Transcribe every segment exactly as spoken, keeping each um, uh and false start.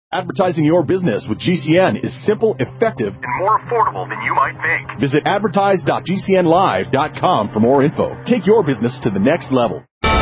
Advertising your business with G C N is simple, effective, and more affordable than you might think. Visit advertise dot g c n live dot com for more info. Take your business to the next level.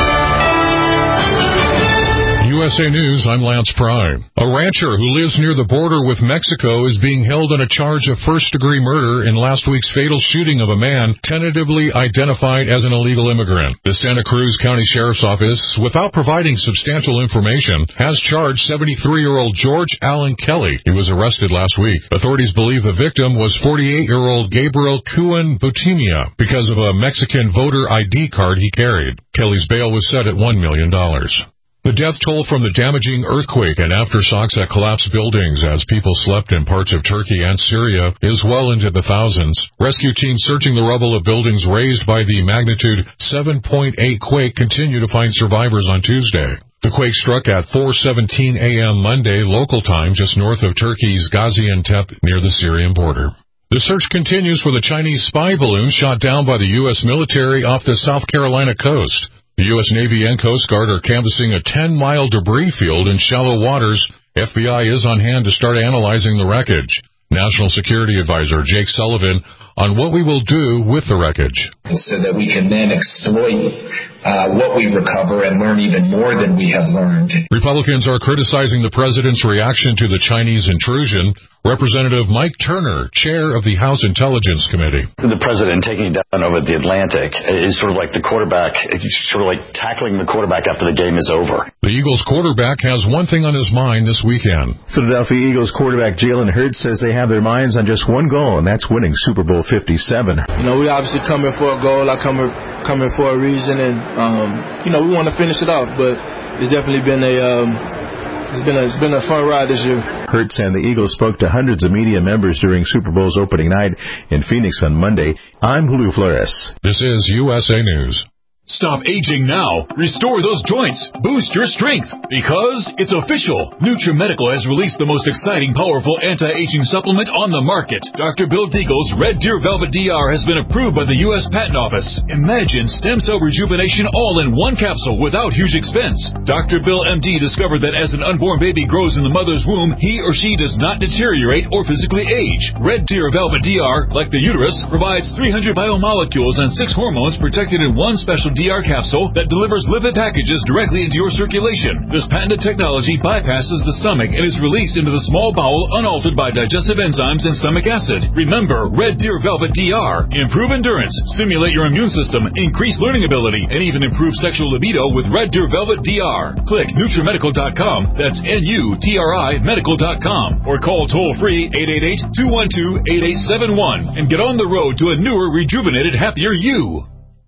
U S A News, I'm Lance Pry. A rancher who lives near the border with Mexico is being held on a charge of first-degree murder in last week's fatal shooting of a man tentatively identified as an illegal immigrant. The Santa Cruz County Sheriff's Office, without providing substantial information, has charged seventy-three-year-old George Allen Kelly. He was arrested last week. Authorities believe the victim was forty-eight-year-old Gabriel Cuen Butimia because of a Mexican voter I D card he carried. Kelly's bail was set at one million dollars. The death toll from the damaging earthquake and aftershocks that collapsed buildings as people slept in parts of Turkey and Syria is well into the thousands. Rescue teams searching the rubble of buildings razed by the magnitude seven point eight quake continue to find survivors on Tuesday. The quake struck at four seventeen a.m. Monday local time just north of Turkey's Gaziantep near the Syrian border. The search continues for the Chinese spy balloon shot down by the U S military off the South Carolina coast. The U S Navy and Coast Guard are canvassing a ten-mile debris field in shallow waters. F B I is on hand to start analyzing the wreckage. National Security Advisor Jake Sullivan on what we will do with the wreckage. So that we can then exploit uh, what we recover and learn even more than we have learned. Republicans are criticizing the president's reaction to the Chinese intrusion. Representative Mike Turner, chair of the House Intelligence Committee. The president taking it down over the Atlantic is sort of like the quarterback, sort of like tackling the quarterback after the game is over. The Eagles quarterback has one thing on his mind this weekend. Philadelphia Eagles quarterback Jalen Hurts says they have their minds on just one goal, and that's winning Super Bowl fifty-seven. You know, we obviously come here for a goal. I come here, come here for a reason, and, um, you know, we want to finish it off, but it's definitely been a... Um, It's been, a, it's been a fun ride this year. Hurts and the Eagles spoke to hundreds of media members during Super Bowl's opening night in Phoenix on Monday. I'm Julio Flores. This is U S A News. Stop aging now. Restore those joints. Boost your strength. Because it's official. NutriMedical has released the most exciting, powerful anti-aging supplement on the market. Doctor Bill Deagle's Red Deer Velvet D R has been approved by the U S Patent Office. Imagine stem cell rejuvenation all in one capsule without huge expense. Doctor Bill M D discovered that as an unborn baby grows in the mother's womb, he or she does not deteriorate or physically age. Red Deer Velvet D R, like the uterus, provides three hundred biomolecules and six hormones protected in one special D R capsule that delivers lipid packages directly into your circulation. This patented technology bypasses the stomach and is released into the small bowel unaltered by digestive enzymes and stomach acid. Remember, Red Deer Velvet D R. Improve endurance, stimulate your immune system, increase learning ability, and even improve sexual libido with Red Deer Velvet D R. Click NutriMedical dot com, that's N U T R I medical dot com, or call toll-free eight eight eight, two one two, eight eight seven one and get on the road to a newer, rejuvenated, happier you.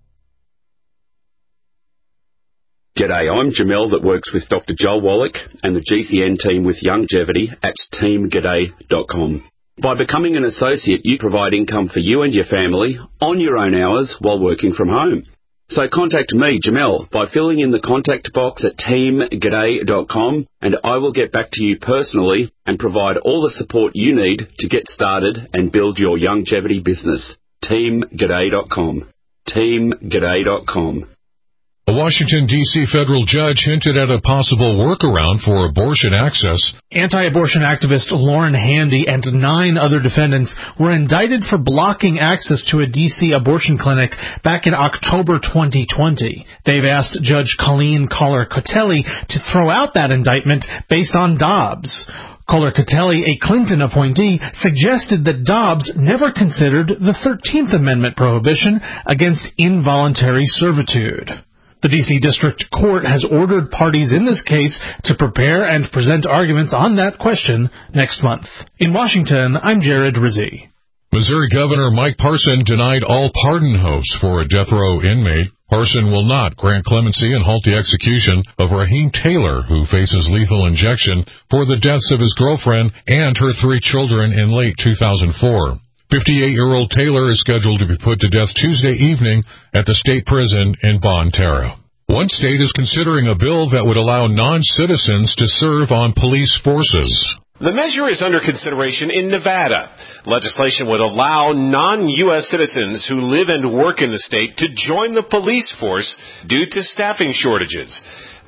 G'day, I'm Jamel that works with Doctor Joel Wallach and the G C N team with Longevity at team g'day dot com. By becoming an associate, you provide income for you and your family on your own hours while working from home. So contact me, Jamel, by filling in the contact box at team g'day dot com, and I will get back to you personally and provide all the support you need to get started and build your longevity business. team g'day dot com. team g'day dot com. A Washington, D C federal judge hinted at a possible workaround for abortion access. Anti-abortion activist Lauren Handy and nine other defendants were indicted for blocking access to a D C abortion clinic back in October twenty twenty. They've asked Judge Colleen Kohler-Cotelli to throw out that indictment based on Dobbs. Kohler-Cotelli, a Clinton appointee, suggested that Dobbs never considered the thirteenth Amendment prohibition against involuntary servitude. The D C District Court has ordered parties in this case to prepare and present arguments on that question next month. In Washington, I'm Jared Rizzi. Missouri Governor Mike Parson denied all pardon hopes for a death row inmate. Parson will not grant clemency and halt the execution of Raheem Taylor, who faces lethal injection for the deaths of his girlfriend and her three children in late two thousand four. fifty-eight-year-old Taylor is scheduled to be put to death Tuesday evening at the state prison in Bonne Terre. One state is considering a bill that would allow non-citizens to serve on police forces. The measure is under consideration in Nevada. Legislation would allow non-U S citizens who live and work in the state to join the police force due to staffing shortages.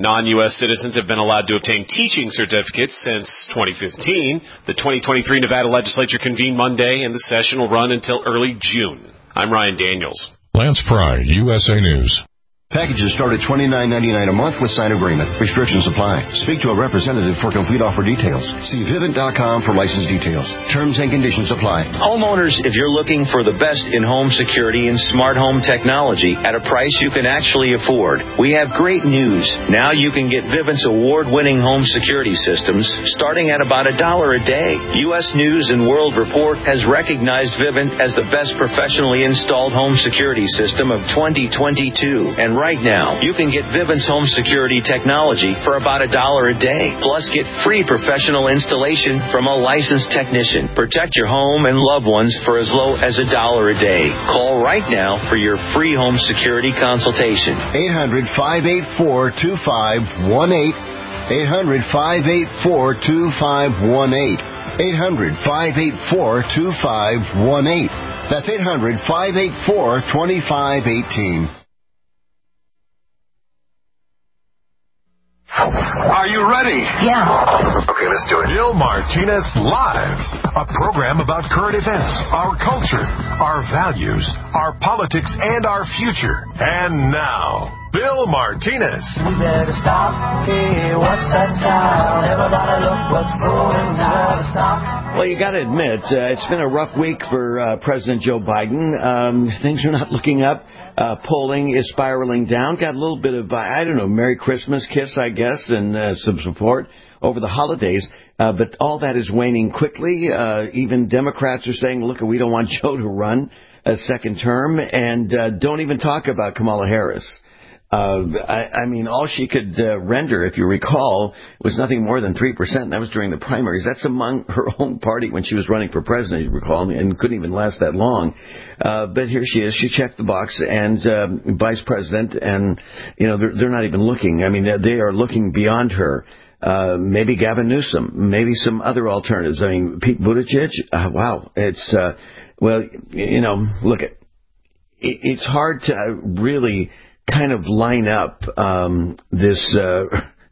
Non-U S citizens have been allowed to obtain teaching certificates since twenty fifteen. The twenty twenty-three Nevada legislature convened Monday, and the session will run until early June. I'm Ryan Daniels. Lance Pry, U S A News. Packages start at twenty-nine ninety-nine a month with sign agreement. Restrictions apply. Speak to a representative for complete offer details. See Vivint dot com for license details. Terms and conditions apply. Homeowners, if you're looking for the best in home security and smart home technology at a price you can actually afford, we have great news. Now you can get Vivint's award-winning home security systems starting at about a dollar a day. U S News and World Report has recognized Vivint as the best professionally installed home security system of twenty twenty-two. And right now, you can get Vivint's home security technology for about a dollar a day. Plus, get free professional installation from a licensed technician. Protect your home and loved ones for as low as a dollar a day. Call right now for your free home security consultation. eight hundred, five eight four, two five one eight. eight hundred, five eight four, two five one eight. eight hundred, five eight four, two five one eight. That's eight hundred, five eight four, two five one eight. Are you ready? Yeah. Okay, let's do it. Bill Martinez Live, a program about current events, our culture, our values, our politics, and our future. And now, Bill Martinez. We better stop. Hey, what's that sound? Everybody look what's going down. Stop. Well, you got to admit, uh, it's been a rough week for uh, President Joe Biden. Um, things are not looking up. Uh, polling is spiraling down. Got a little bit of, I don't know, Merry Christmas kiss, I guess, and uh, some support over the holidays. Uh, but all that is waning quickly. Uh, even Democrats are saying, look, we don't want Joe to run a second term. And uh, don't even talk about Kamala Harris. Uh, I, I mean, all she could uh, render, if you recall, was nothing more than three percent. That was during the primaries. That's among her own party when she was running for president, you recall, and couldn't even last that long. Uh, but here she is. She checked the box, and uh, vice president, and, you know, they're, they're not even looking. I mean, they are looking beyond her. Uh, maybe Gavin Newsom, maybe some other alternatives. I mean, Pete Buttigieg, uh, wow, it's, uh, well, you know, look, it, it's hard to really kind of line up um, this uh,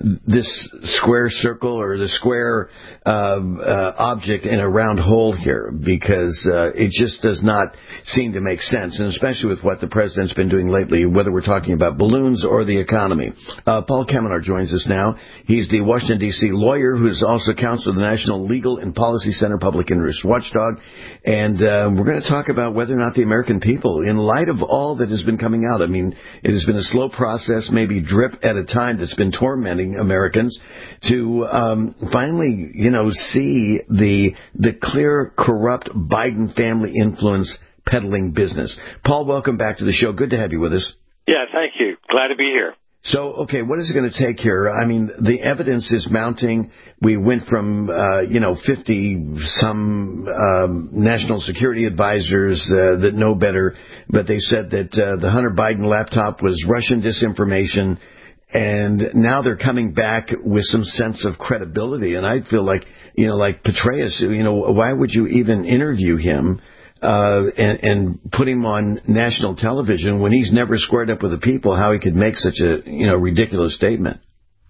this square circle or the square uh, uh, object in a round hole here, because uh, it just does not seem to make sense, and especially with what the president's been doing lately, whether we're talking about balloons or the economy. Uh, Paul Kamenar joins us now. He's the Washington, D C lawyer who's also counsel of the National Legal and Policy Center Public Interest Watchdog, and uh, we're going to talk about whether or not the American people, in light of all that has been coming out, I mean, it has been a slow process, maybe drip at a time, that's been tormenting Americans, to um, finally, you know, see the the clear, corrupt Biden family influence peddling business. Paul, welcome back to the show. Good to have you with us. Yeah, thank you. Glad to be here. So, okay, what is it going to take here? I mean, the evidence is mounting. We went from, uh, you know, fifty-some um, national security advisors uh, that know better, but they said that uh, the Hunter Biden laptop was Russian disinformation, and now they're coming back with some sense of credibility. And I feel like, you know, like Petraeus, you know, why would you even interview him uh, and, and put him on national television when he's never squared up with the people, how he could make such a, you know, ridiculous statement?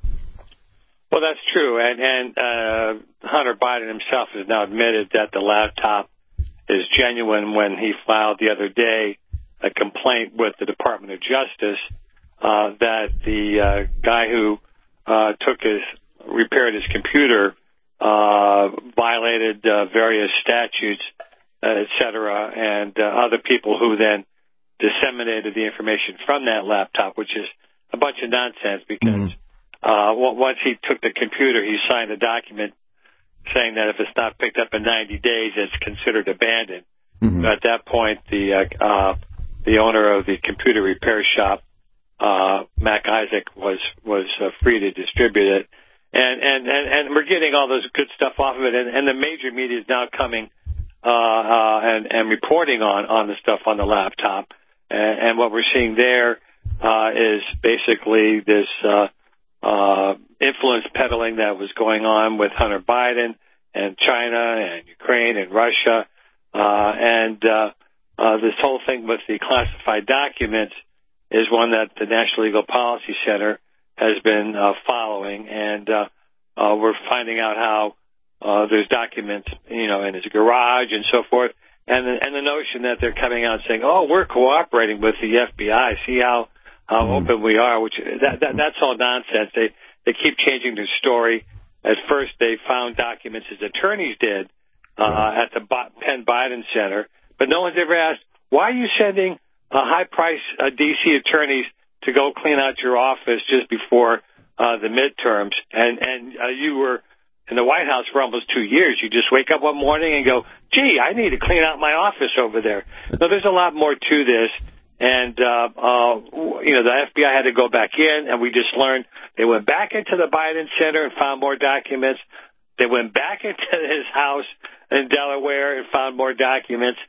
Well, that's true. And, and uh, Hunter Biden himself has now admitted that the laptop is genuine when he filed the other day a complaint with the Department of Justice uh, that the uh, guy who uh, took his, repaired his computer uh, violated uh, various statutes, uh, et cetera, and uh, other people who then disseminated the information from that laptop, which is a bunch of nonsense because mm-hmm. uh, once he took the computer, he signed a document saying that if it's not picked up in ninety days, it's considered abandoned. Mm-hmm. At that point, the uh, uh, the owner of the computer repair shop, uh, Mac Isaac, was was uh, free to distribute it, and, and and and we're getting all this good stuff off of it, and, and the major media is now coming uh, uh, and and reporting on on the stuff on the laptop, and, and what we're seeing there uh, is basically this uh, uh, influence peddling that was going on with Hunter Biden and China and Ukraine and Russia. Uh, and uh, uh, this whole thing with the classified documents is one that the National Legal Policy Center has been uh, following, and uh, uh, we're finding out how uh, there's documents, you know, in his garage and so forth, and the, and the notion that they're coming out saying, "Oh, we're cooperating with the F B I. See how how mm. open we are," which that, that that's all nonsense. They they keep changing their story. At first, they found documents his attorneys did uh, right. at the Penn Biden Center, but no one's ever asked, why are you sending uh, high-priced uh, D C attorneys to go clean out your office just before uh, the midterms? And and uh, you were in the White House for almost two years. You just wake up one morning and go, gee, I need to clean out my office over there. So there's a lot more to this. And, uh, uh, you know, the F B I had to go back in, and we just learned they went back into the Biden Center and found more documents. They went back into his house in Delaware and found more documents.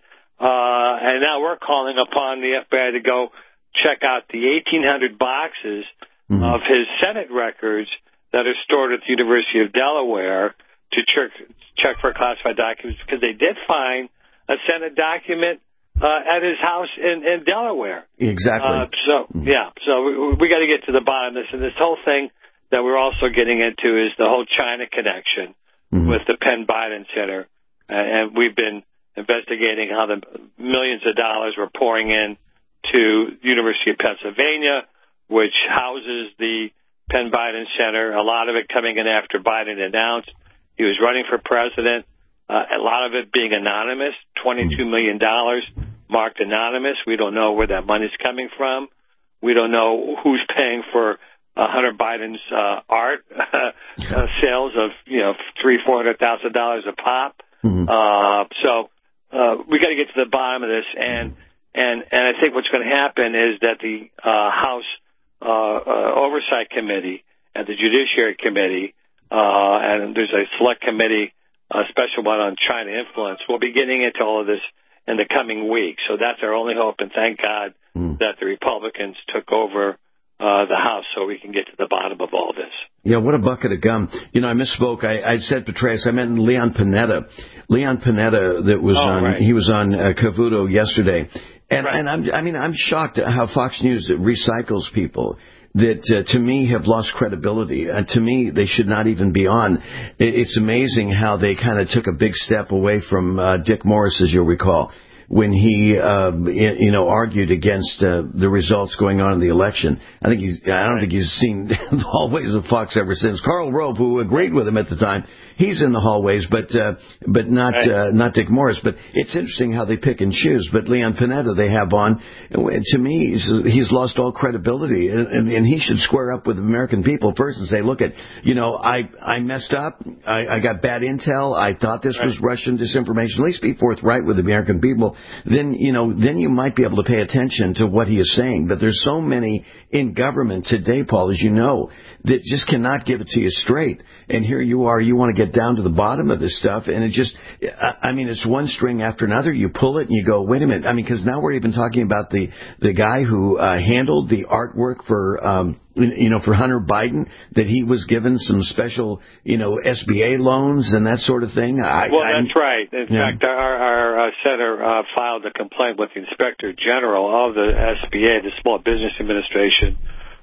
Uh, and now we're calling upon the F B I to go check out the eighteen hundred boxes mm-hmm. of his Senate records that are stored at the University of Delaware to check, check for classified documents, because they did find a Senate document Uh, at his house in, in Delaware. Exactly. Uh, so, yeah, so we, we got to get to the bottom of this. And this whole thing that we're also getting into is the whole China connection mm-hmm. with the Penn Biden Center. Uh, and we've been investigating how the millions of dollars were pouring in to University of Pennsylvania, which houses the Penn Biden Center, a lot of it coming in after Biden announced he was running for president. Uh, a lot of it being anonymous, twenty-two million dollars marked anonymous. We don't know where that money's coming from. We don't know who's paying for uh, Hunter Biden's uh, art uh, sales of, you know, three, four hundred thousand dollars a pop. Mm-hmm. Uh, so uh, we got to get to the bottom of this, and and and I think what's going to happen is that the uh, House uh, uh, Oversight Committee and the Judiciary Committee, uh, and there's a select committee, a special one on China influence. We'll be getting into all of this in the coming weeks. So that's our only hope, and thank God mm. that the Republicans took over uh, the House so we can get to the bottom of all this. Yeah, what a bucket of gum. You know, I misspoke. I, I said Petraeus. I meant Leon Panetta. Leon Panetta that was oh, on, right. he was on uh, Cavuto yesterday. And, right. and I'm, I mean, I'm shocked at how Fox News recycles people that, uh, to me, have lost credibility. Uh, to me, they should not even be on. It, it's amazing how they kind of took a big step away from uh, Dick Morris, as you'll recall, when he, uh, you know, argued against uh, the results going on in the election. I think he's, I don't think he's seen the hallways of Fox ever since. Karl Rove, who agreed with him at the time, he's in the hallways, but uh, but not right. uh, not Dick Morris. But it's interesting how they pick and choose. But Leon Panetta they have on. And to me, he's, he's lost all credibility, and, and, and he should square up with the American people first and say, look, at you know, I I messed up. I, I got bad intel. I thought this right. was Russian disinformation. At least be forthright with the American people. Then you know, then you might be able to pay attention to what he is saying. But there's so many in government today, Paul, as you know, that just cannot give it to you straight. And here you are, you want to get down to the bottom of this stuff, and it just, I mean, it's one string after another. You pull it and you go, wait a minute. I mean, because now we're even talking about the the guy who uh, handled the artwork for, um, you know, for Hunter Biden, that he was given some special, you know, S B A loans and that sort of thing. I, well, I'm, that's right. In yeah. fact, our, our uh, center uh, filed a complaint with the Inspector General of the S B A, the Small Business Administration,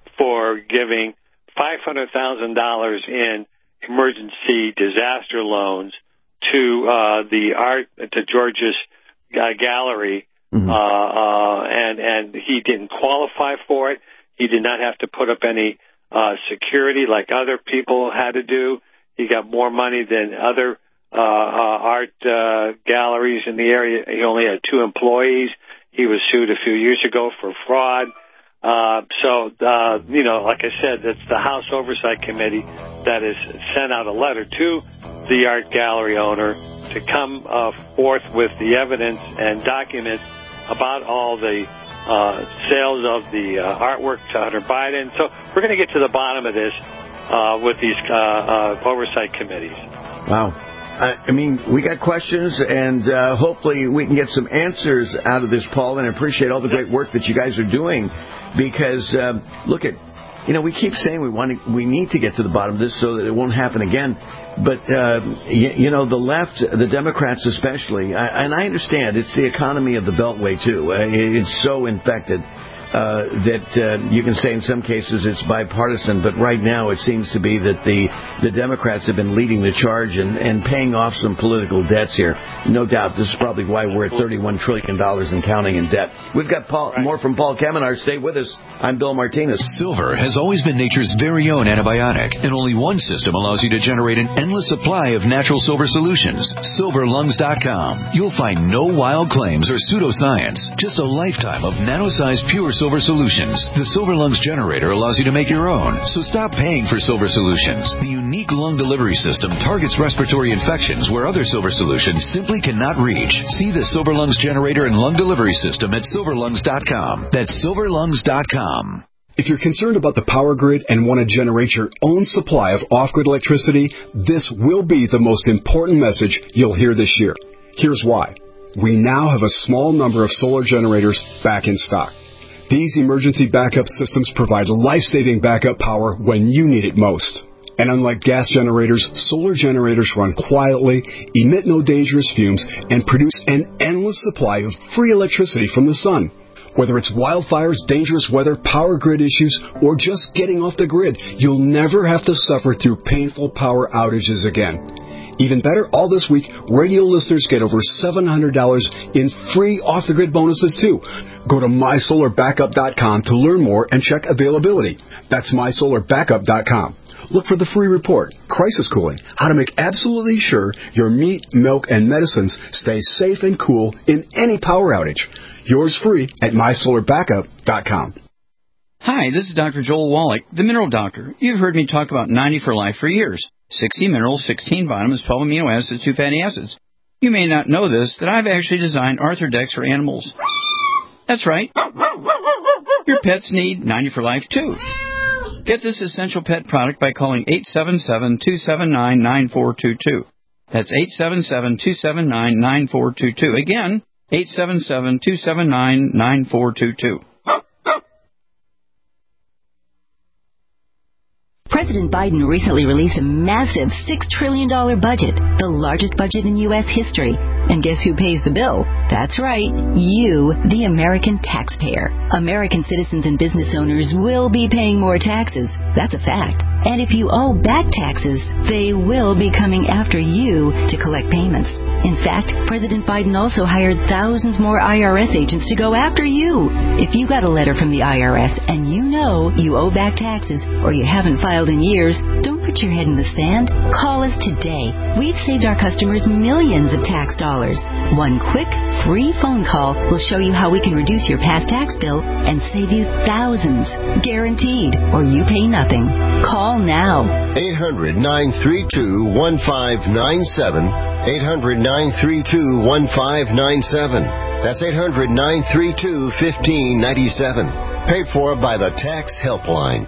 for giving five hundred thousand dollars in emergency disaster loans to uh, the art to George's uh, gallery, mm-hmm. uh, uh, and and he didn't qualify for it. He did not have to put up any uh, security like other people had to do. He got more money than other uh, uh, art uh, galleries in the area. He only had two employees. He was sued a few years ago for fraud. Uh, so, uh, you know, like I said, it's the House Oversight Committee that has sent out a letter to the art gallery owner to come uh, forth with the evidence and documents about all the uh, sales of the uh, artwork to Hunter Biden. So we're going to get to the bottom of this uh, with these uh, uh, oversight committees. Wow. I mean, we got questions, and uh, hopefully we can get some answers out of this, Paul, and I appreciate all the great work that you guys are doing, because, um, look at, you know, we keep saying we want to, we need to get to the bottom of this so that it won't happen again, but, uh, you, you know, the left, the Democrats especially, I, and I understand it's the economy of the Beltway, too. Uh, it's so infected. uh, that uh, you can say in some cases it's bipartisan, but right now it seems to be that the, the Democrats have been leading the charge and, and paying off some political debts here. No doubt this is probably why we're at thirty-one trillion dollars and counting in debt. We've got Paul, more from Paul Kamenar. Stay with us. I'm Bill Martinez. Silver has always been nature's very own antibiotic, and only one system allows you to generate an endless supply of natural silver solutions. silver lungs dot com. You'll find no wild claims or pseudoscience, just a lifetime of nano-sized pure silver solutions. The Silver Lungs generator allows you to make your own, so stop paying for silver solutions. The unique lung delivery system targets respiratory infections where other silver solutions simply cannot reach. See the Silver Lungs generator and lung delivery system at silver lungs dot com. That's silver lungs dot com. If you're concerned about the power grid and want to generate your own supply of off-grid electricity, this will be the most important message you'll hear this year. Here's why. We now have a small number of solar generators back in stock. These emergency backup systems provide life-saving backup power when you need it most. And unlike gas generators, solar generators run quietly, emit no dangerous fumes, and produce an endless supply of free electricity from the sun. Whether it's wildfires, dangerous weather, power grid issues, or just getting off the grid, you'll never have to suffer through painful power outages again. Even better, all this week, radio listeners get over seven hundred dollars in free off-the-grid bonuses, too. Go to my solar backup dot com to learn more and check availability. That's my solar backup dot com. Look for the free report, Crisis Cooling, how to make absolutely sure your meat, milk, and medicines stay safe and cool in any power outage. Yours free at my solar backup dot com. Hi, this is Doctor Joel Wallach, the Mineral Doctor. You've heard me talk about ninety for Life for years. sixty minerals, sixteen vitamins, twelve amino acids, two fatty acids. You may not know this, that I've actually designed Arthrodex for animals. That's right. Your pets need ninety for Life, too. Get this essential pet product by calling eight seven seven, two seven nine, nine four two two. That's eight seven seven, two seven nine, nine four two two. Again, eight seven seven, two seven nine, nine four two two. President Biden recently released a massive six trillion dollars budget, the largest budget in U S history. And guess who pays the bill? That's right, you, the American taxpayer. American citizens and business owners will be paying more taxes. That's a fact. And if you owe back taxes, they will be coming after you to collect payments. In fact, President Biden also hired thousands more I R S agents to go after you. If you got a letter from the I R S and you know you owe back taxes or you haven't filed in years, don't put your head in the sand. Call us today. We've saved our customers millions of tax dollars. One quick, free phone call will show you how we can reduce your past tax bill and save you thousands. Guaranteed, or you pay nothing. Call now. eight hundred, nine three two, one five nine seven. eight hundred, nine three two, one five nine seven. That's eight hundred, nine three two, one five nine seven. Paid for by the Tax Helpline.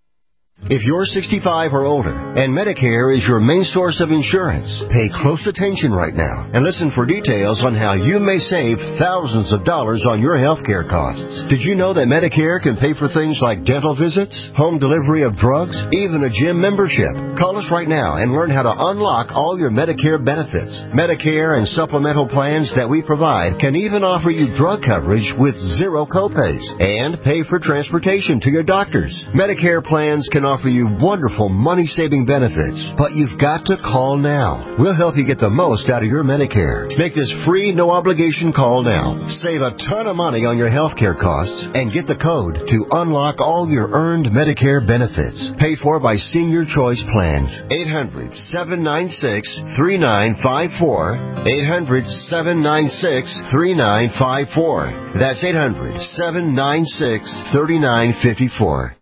If you're sixty-five or older and Medicare is your main source of insurance, pay close attention right now and listen for details on how you may save thousands of dollars on your health care costs. Did you know that Medicare can pay for things like dental visits, home delivery of drugs, even a gym membership? Call us right now and learn how to unlock all your Medicare benefits. Medicare and supplemental plans that we provide can even offer you drug coverage with zero copays and pay for transportation to your doctors. Medicare plans can offer you wonderful money-saving benefits, but you've got to call now. We'll help you get the most out of your Medicare. Make this free, no-obligation call now. Save a ton of money on your health care costs and get the code to unlock all your earned Medicare benefits. Paid for by Senior Choice Plans. eight hundred, seven nine six, three nine five four. eight hundred, seven nine six, three nine five four. That's eight hundred, seven nine six, three nine five four.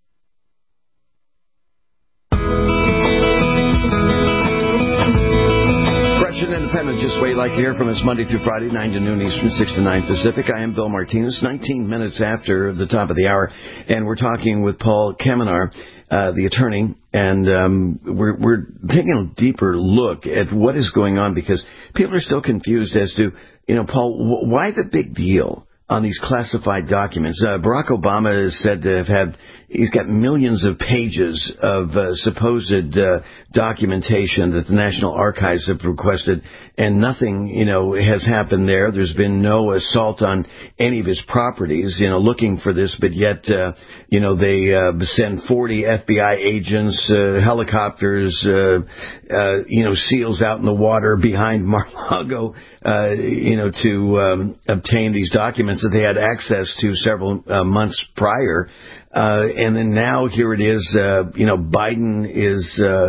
Independent, just wait like to hear from us Monday through Friday, nine to noon Eastern, six to nine Pacific. I am Bill Martinez, nineteen minutes after the top of the hour, and we're talking with Paul Kamenar, uh, the attorney, and um, we're, we're taking a deeper look at what is going on because people are still confused as to, you know, Paul, why the big deal on these classified documents. Uh, Barack Obama is said to have had, he's got millions of pages of uh, supposed uh, documentation that the National Archives have requested, and nothing, you know, has happened there. There's been no assault on any of his properties, you know, looking for this, but yet, uh, you know, they uh, send forty F B I agents, uh, helicopters, uh, uh, you know, SEALs out in the water behind Mar-a-Lago, uh, you know, to um, obtain these documents that they had access to several uh, months prior. Uh, and then now here it is, uh, you know, Biden is, uh,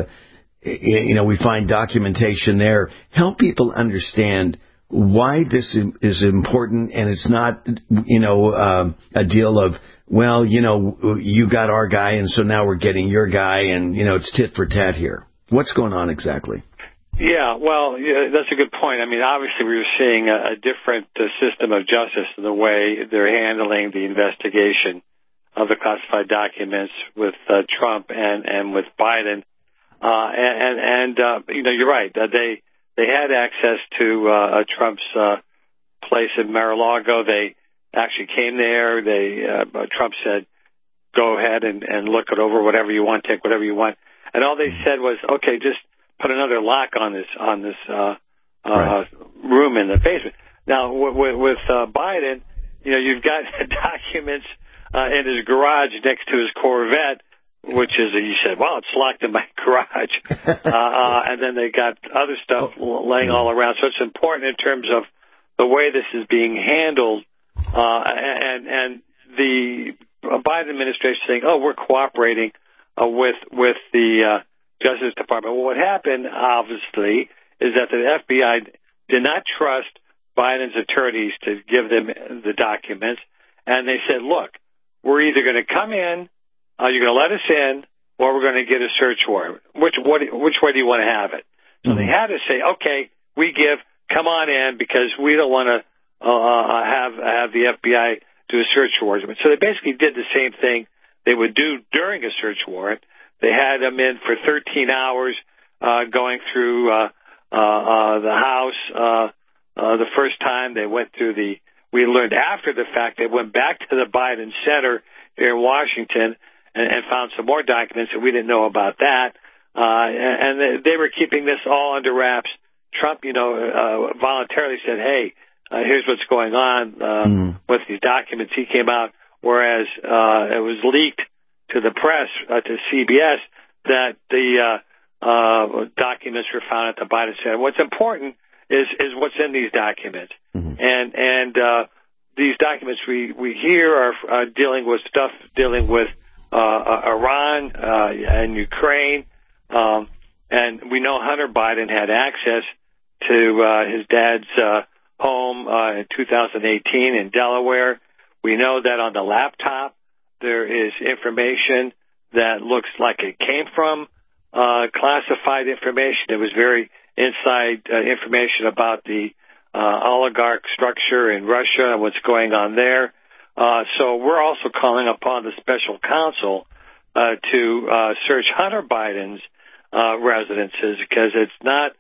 you know, we find documentation there. Help people understand why this is important, and it's not, you know, uh, a deal of, well, you know, you got our guy, and so now we're getting your guy, and, you know, it's tit for tat here. What's going on exactly? Yeah, well, yeah, that's a good point. I mean, obviously we were seeing a, a different uh, system of justice in the way they're handling the investigation of the classified documents with uh, Trump and, and with Biden. Uh, and, and, and uh, you know, you're right. Uh, they they had access to uh, Trump's uh, place in Mar-a-Lago. They actually came there. They uh, Trump said, go ahead and, and look it over, whatever you want, take whatever you want. And all they said was, okay, just put another lock on this on this uh, uh, right. room in the basement. Now, with, with uh, Biden, you know, you've got documents uh, in his garage next to his Corvette, which is, you said, well, it's locked in my garage. uh, uh, and then they got other stuff laying all around. So it's important in terms of the way this is being handled. Uh, and, and the Biden administration saying, oh, we're cooperating uh, with, with the uh, Justice Department. Well, what happened, obviously, is that the F B I did not trust Biden's attorneys to give them the documents. And they said, look, we're either going to come in, Uh, you're going to let us in, or we're going to get a search warrant. Which what, which way do you want to have it? So mm-hmm. they had to say, okay, we give, come on in, because we don't want to uh, have have the F B I do a search warrant. So they basically did the same thing they would do during a search warrant. They had them in for thirteen hours, uh, going through uh, uh, uh, the house. Uh, uh, the first time they went through the, we learned after the fact, they went back to the Biden Center here in Washington and, and found some more documents, and we didn't know about that. Uh, and, and they were keeping this all under wraps. Trump, you know, uh, voluntarily said, hey, uh, here's what's going on uh, mm. with these documents. He came out, whereas uh, it was leaked to the press, uh, to C B S, that the uh, uh, documents were found at the Biden Center. What's important is, is what's in these documents. Mm-hmm. And, and uh, these documents we, we hear are uh, dealing with stuff dealing with Uh, Iran uh, and Ukraine, um, and we know Hunter Biden had access to uh, his dad's uh, home uh, in two thousand eighteen in Delaware. We know that on the laptop there is information that looks like it came from uh, classified information. It was very inside uh, information about the uh, oligarch structure in Russia and what's going on there. Uh, so we're also calling upon the special counsel uh, to uh, search Hunter Biden's uh, residences, because it's not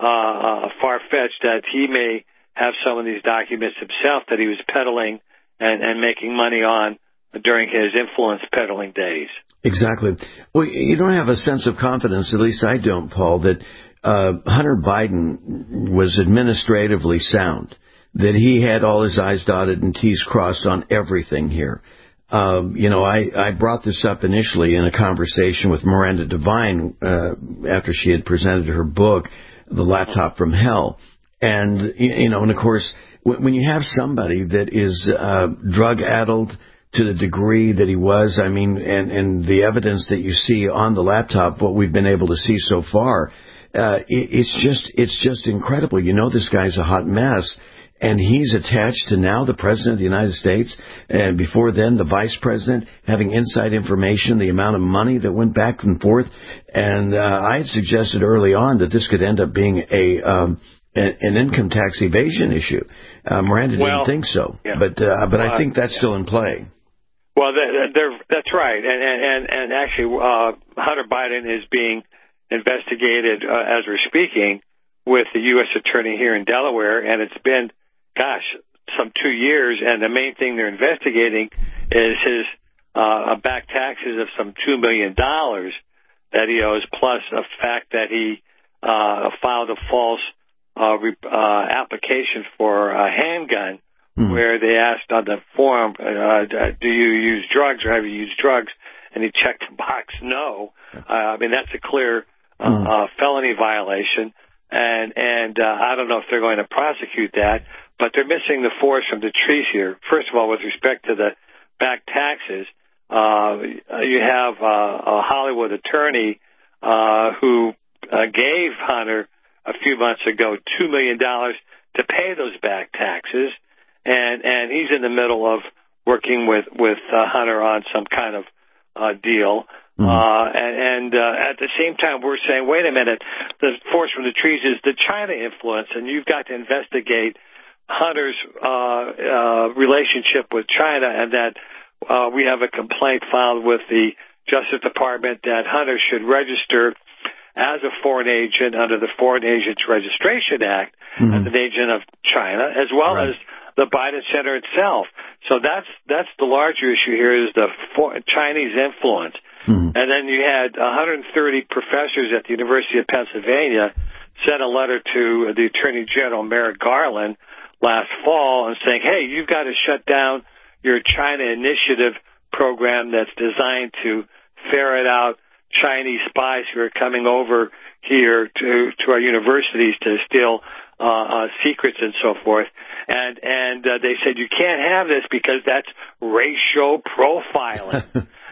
uh, far-fetched that he may have some of these documents himself that he was peddling and, and making money on during his influence peddling days. Exactly. Well, you don't have a sense of confidence, at least I don't, Paul, that uh, Hunter Biden was administratively sound, that he had all his I's dotted and T's crossed on everything here. Um, you know, I, I brought this up initially in a conversation with Miranda Devine uh, after she had presented her book, The Laptop from Hell. And, you know, and of course, when you have somebody that is uh, drug-addled to the degree that he was, I mean, and, and the evidence that you see on the laptop, what we've been able to see so far, uh, it, it's just it's just incredible. You know, this guy's a hot mess. And he's attached to now the President of the United States, and before then the Vice President, having inside information, the amount of money that went back and forth. And uh, I had suggested early on that this could end up being a um, an income tax evasion issue. Uh, Miranda didn't well, think so, yeah. but uh, but well, I think that's yeah. still in play. Well, they're, they're, that's right, and and and actually, uh, Hunter Biden is being investigated uh, as we're speaking with the U S attorney here in Delaware, and it's been, gosh, some two years, and the main thing they're investigating is his uh, back taxes of some two million dollars that he owes, plus the fact that he uh, filed a false uh, re- uh, application for a handgun, mm-hmm. where they asked on the form, uh, do you use drugs or have you used drugs? And he checked the box, no. Uh, I mean, that's a clear uh, mm-hmm. uh, felony violation. And and uh, I don't know if they're going to prosecute that, but they're missing the forest from the trees here. First of all, with respect to the back taxes, uh, you have uh, a Hollywood attorney uh, who uh, gave Hunter a few months ago two million dollars to pay those back taxes, and and he's in the middle of working with with uh, Hunter on some kind of uh, deal. Mm-hmm. Uh, and, and uh, at the same time, we're saying, wait a minute, the forest from the trees is the China influence, and you've got to investigate Hunter's uh, uh, relationship with China, and that uh, we have a complaint filed with the Justice Department that Hunter should register as a foreign agent under the Foreign Agents Registration Act, mm-hmm. as an agent of China, as well right. as the Biden Center itself. So that's that's the larger issue here, is the for- Chinese influence. Mm-hmm. And then you had one hundred thirty professors at the University of Pennsylvania sent a letter to the Attorney General, Merrick Garland, last fall and saying, hey, you've got to shut down your China Initiative program that's designed to ferret out Chinese spies who are coming over here to, to our universities to steal uh, uh, secrets and so forth. And and uh, they said, you can't have this because that's racial profiling.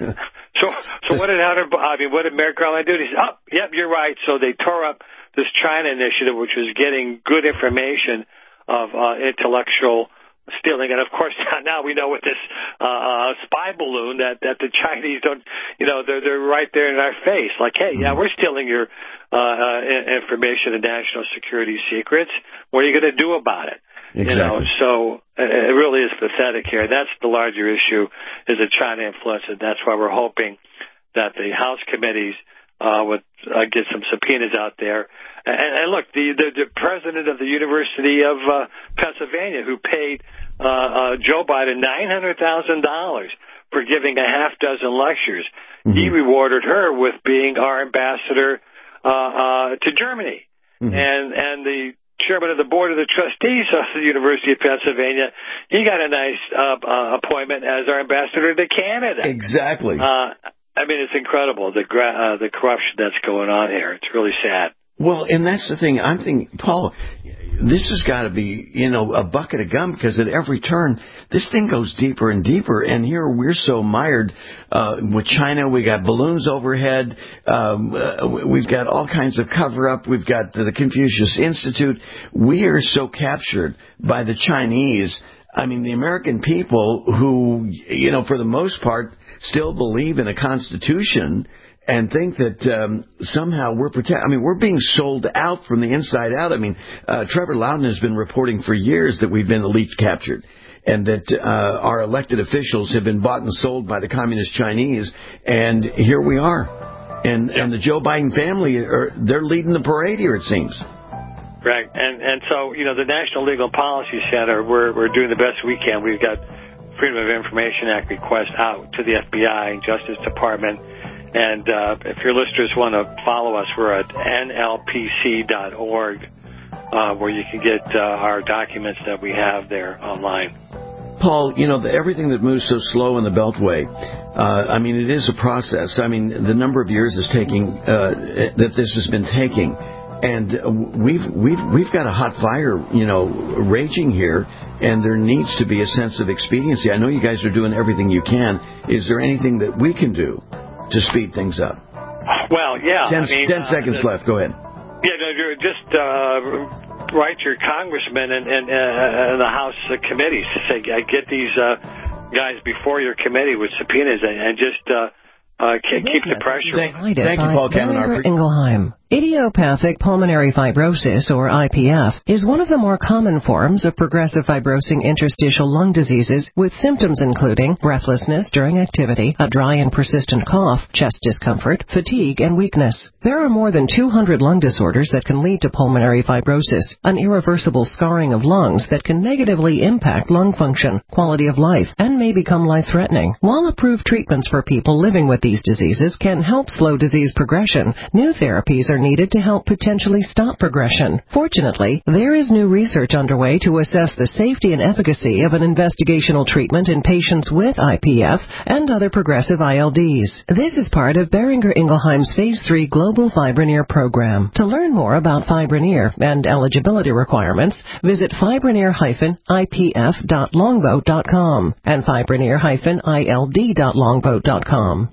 so so what did Hunter, I mean, what did Merrick Garland do? He said, oh, yep, you're right. So they tore up this China Initiative, which was getting good information of uh, intellectual stealing. And, of course, now we know with this uh, spy balloon that, that the Chinese don't, you know, they're, they're right there in our face. Like, hey, yeah, we're stealing your uh, uh, information and national security secrets. What are you going to do about it? Exactly. You know, so uh, it really is pathetic here. That's the larger issue, is the China influence, and that's why we're hoping that the House committees uh, would uh, get some subpoenas out there. And, and look, the, the, the president of the University of uh, Pennsylvania, who paid uh, uh, Joe Biden nine hundred thousand dollars for giving a half dozen lectures, mm-hmm. he rewarded her with being our ambassador uh, uh, to Germany. Mm-hmm. And and the chairman of the board of the trustees of the University of Pennsylvania, he got a nice uh, uh, appointment as our ambassador to Canada. Exactly. Uh, I mean, it's incredible, the gra- uh, the corruption that's going on here. It's really sad. Well, and that's the thing. I'm thinking, Paul, this has got to be, you know, a bucket of gum, because at every turn, this thing goes deeper and deeper. And here we're so mired uh, with China. We got balloons overhead. Um, uh, we've got all kinds of cover-up. We've got the, the Confucius Institute. We are so captured by the Chinese. I mean, the American people who, you know, for the most part, still believe in a constitution and think that um, somehow we're protect. I mean, we're being sold out from the inside out. I mean, uh, Trevor Loudon has been reporting for years that we've been elite captured, and that uh, our elected officials have been bought and sold by the communist Chinese. And here we are, and and the Joe Biden family are they're leading the parade here, it seems. Right, and and so you know, the National Legal Policy Center, we're we're doing the best we can. We've got Freedom of Information Act requests out to the F B I and Justice Department. And uh, if your listeners want to follow us, we're at N L P C dot org, uh, where you can get uh, our documents that we have there online. Paul, you know, the, everything that moves so slow in the Beltway, uh, I mean, it is a process. I mean, the number of years is taking uh, that this has been taking, and we've we've we've got a hot fire, you know, raging here. And there needs to be a sense of expediency. I know you guys are doing everything you can. Is there anything that we can do to speed things up? Well, yeah. Ten, I mean, ten uh, seconds the, left. Go ahead. Yeah, no, just uh, write your congressmen and, and, uh, and the House uh, committees to say, uh, get these uh, guys before your committee with subpoenas, and, and just uh, uh, keep the pressure. Thank, thank you, Paul Kavanaugh. Ingelheim. Idiopathic pulmonary fibrosis, or I P F, is one of the more common forms of progressive fibrosing interstitial lung diseases, with symptoms including breathlessness during activity, a dry and persistent cough, chest discomfort, fatigue, and weakness. There are more than two hundred lung disorders that can lead to pulmonary fibrosis, an irreversible scarring of lungs that can negatively impact lung function, quality of life, and may become life-threatening. While approved treatments for people living with these diseases can help slow disease progression, new therapies are needed to help potentially stop progression. Fortunately, there is new research underway to assess the safety and efficacy of an investigational treatment in patients with I P F and other progressive I L Ds. This is part of Boehringer Ingelheim's Phase three Global Fibroneer program. To learn more about Fibroneer and eligibility requirements, visit fibroneer dash I P F dot longboat dot com and fibroneer dash I L D dot longboat dot com.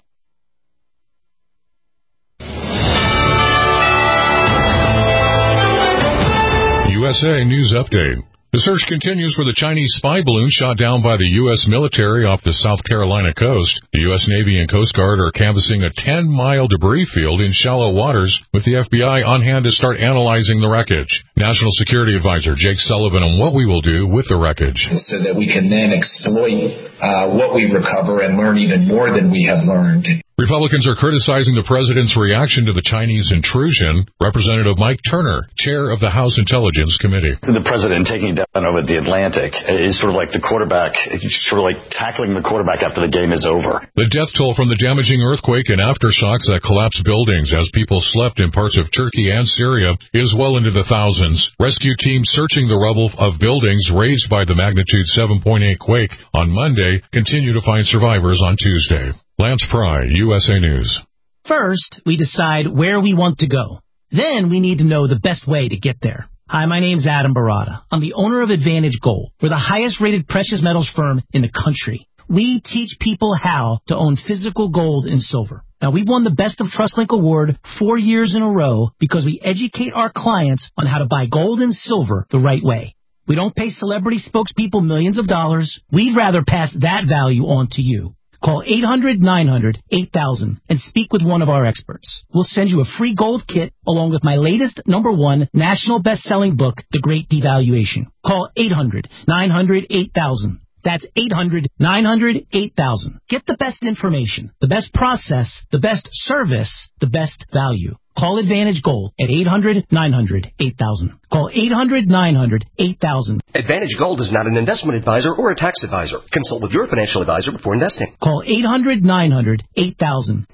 U S A News Update. The search continues for the Chinese spy balloon shot down by the U S military off the South Carolina coast. The U S Navy and Coast Guard are canvassing a ten-mile debris field in shallow waters, with the F B I on hand to start analyzing the wreckage. National Security Advisor Jake Sullivan on what we will do with the wreckage. So that we can then exploit uh, what we recover and learn even more than we have learned. Republicans are criticizing the president's reaction to the Chinese intrusion. Representative Mike Turner, chair of the House Intelligence Committee. The president taking down over the Atlantic is sort of like the quarterback, sort of like tackling the quarterback after the game is over. The death toll from the damaging earthquake and aftershocks that collapsed buildings as people slept in parts of Turkey and Syria is well into the thousands. Rescue teams searching the rubble of buildings razed by the magnitude seven point eight quake on Monday continue to find survivors on Tuesday. Lance Pry, U S A News. First, we decide where we want to go. Then we need to know the best way to get there. Hi, my name's Adam Barada. I'm the owner of Advantage Gold. We're the highest-rated precious metals firm in the country. We teach people how to own physical gold and silver. Now, we've won the Best of TrustLink Award four years in a row because we educate our clients on how to buy gold and silver the right way. We don't pay celebrity spokespeople millions of dollars. We'd rather pass that value on to you. Call eight hundred nine hundred eight thousand and speak with one of our experts. We'll send you a free gold kit along with my latest number one national best-selling book, The Great Devaluation. Call eight hundred nine hundred eight thousand. That's eight hundred nine hundred eight thousand. Get the best information, the best process, the best service, the best value. Call Advantage Gold at eight hundred nine hundred eight thousand. Call eight hundred nine hundred eight thousand. Advantage Gold is not an investment advisor or a tax advisor. Consult with your financial advisor before investing. Call eight hundred nine hundred eight thousand.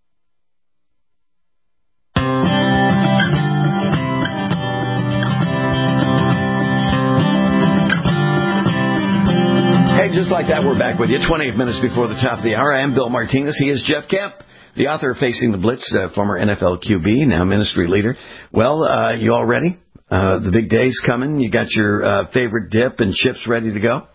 Hey, just like that, we're back with you. twenty-eight minutes before the top of the hour. I am Bill Martinez. He is Jeff Kemp, the author of Facing the Blitz, uh, former N F L Q B, now ministry leader. Well, uh, you all ready? Uh, the big day's coming. You got your uh, favorite dip and chips ready to go?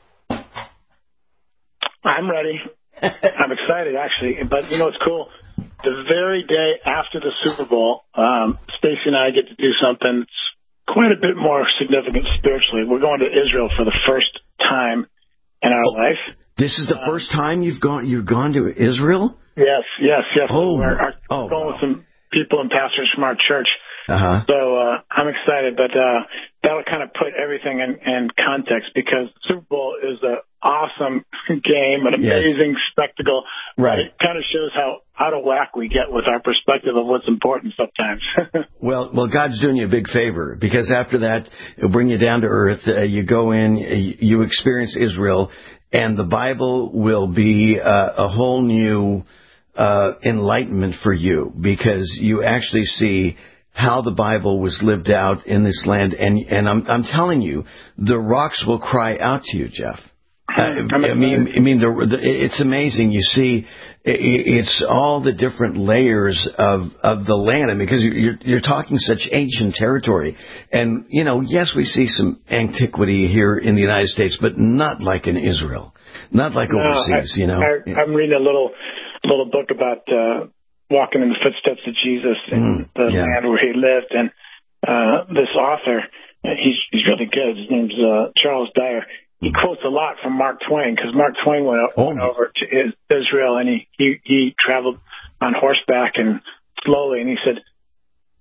I'm ready. I'm excited, actually. But you know what's cool? The very day after the Super Bowl, um, Stacey and I get to do something that's quite a bit more significant spiritually. We're going to Israel for the first time in our oh, life. This is the um, first time you've gone you've gone to Israel? Yes, yes, yes. Oh, we're, our, oh, going wow. with some people and pastors from our church. Uh-huh. So uh, I'm excited, but uh, that'll kind of put everything in, in context because Super Bowl is an awesome game, an amazing yes. spectacle. Right. It kind of shows how out of whack we get with our perspective of what's important sometimes. well, well, God's doing you a big favor because after that, it'll bring you down to earth. Uh, you go in, you experience Israel, and the Bible will be uh, a whole new uh, enlightenment for you because you actually see how the Bible was lived out in this land. And, and I'm, I'm telling you, the rocks will cry out to you, Jeff. Uh, I mean, I mean, the, the, it's amazing. You see, it's all the different layers of, of the land. I mean, because you're, you're talking such ancient territory. And, you know, yes, we see some antiquity here in the United States, but not like in Israel. Not like no, overseas, I, you know. I, yeah. I'm reading a little, little book about, uh, walking in the footsteps of Jesus in mm, the yeah. land where he lived. And uh, this author, he's he's really good. His name's uh, Charles Dyer. He quotes a lot from Mark Twain because Mark Twain went, oh. went over to Israel and he, he, he traveled on horseback and slowly. And he said,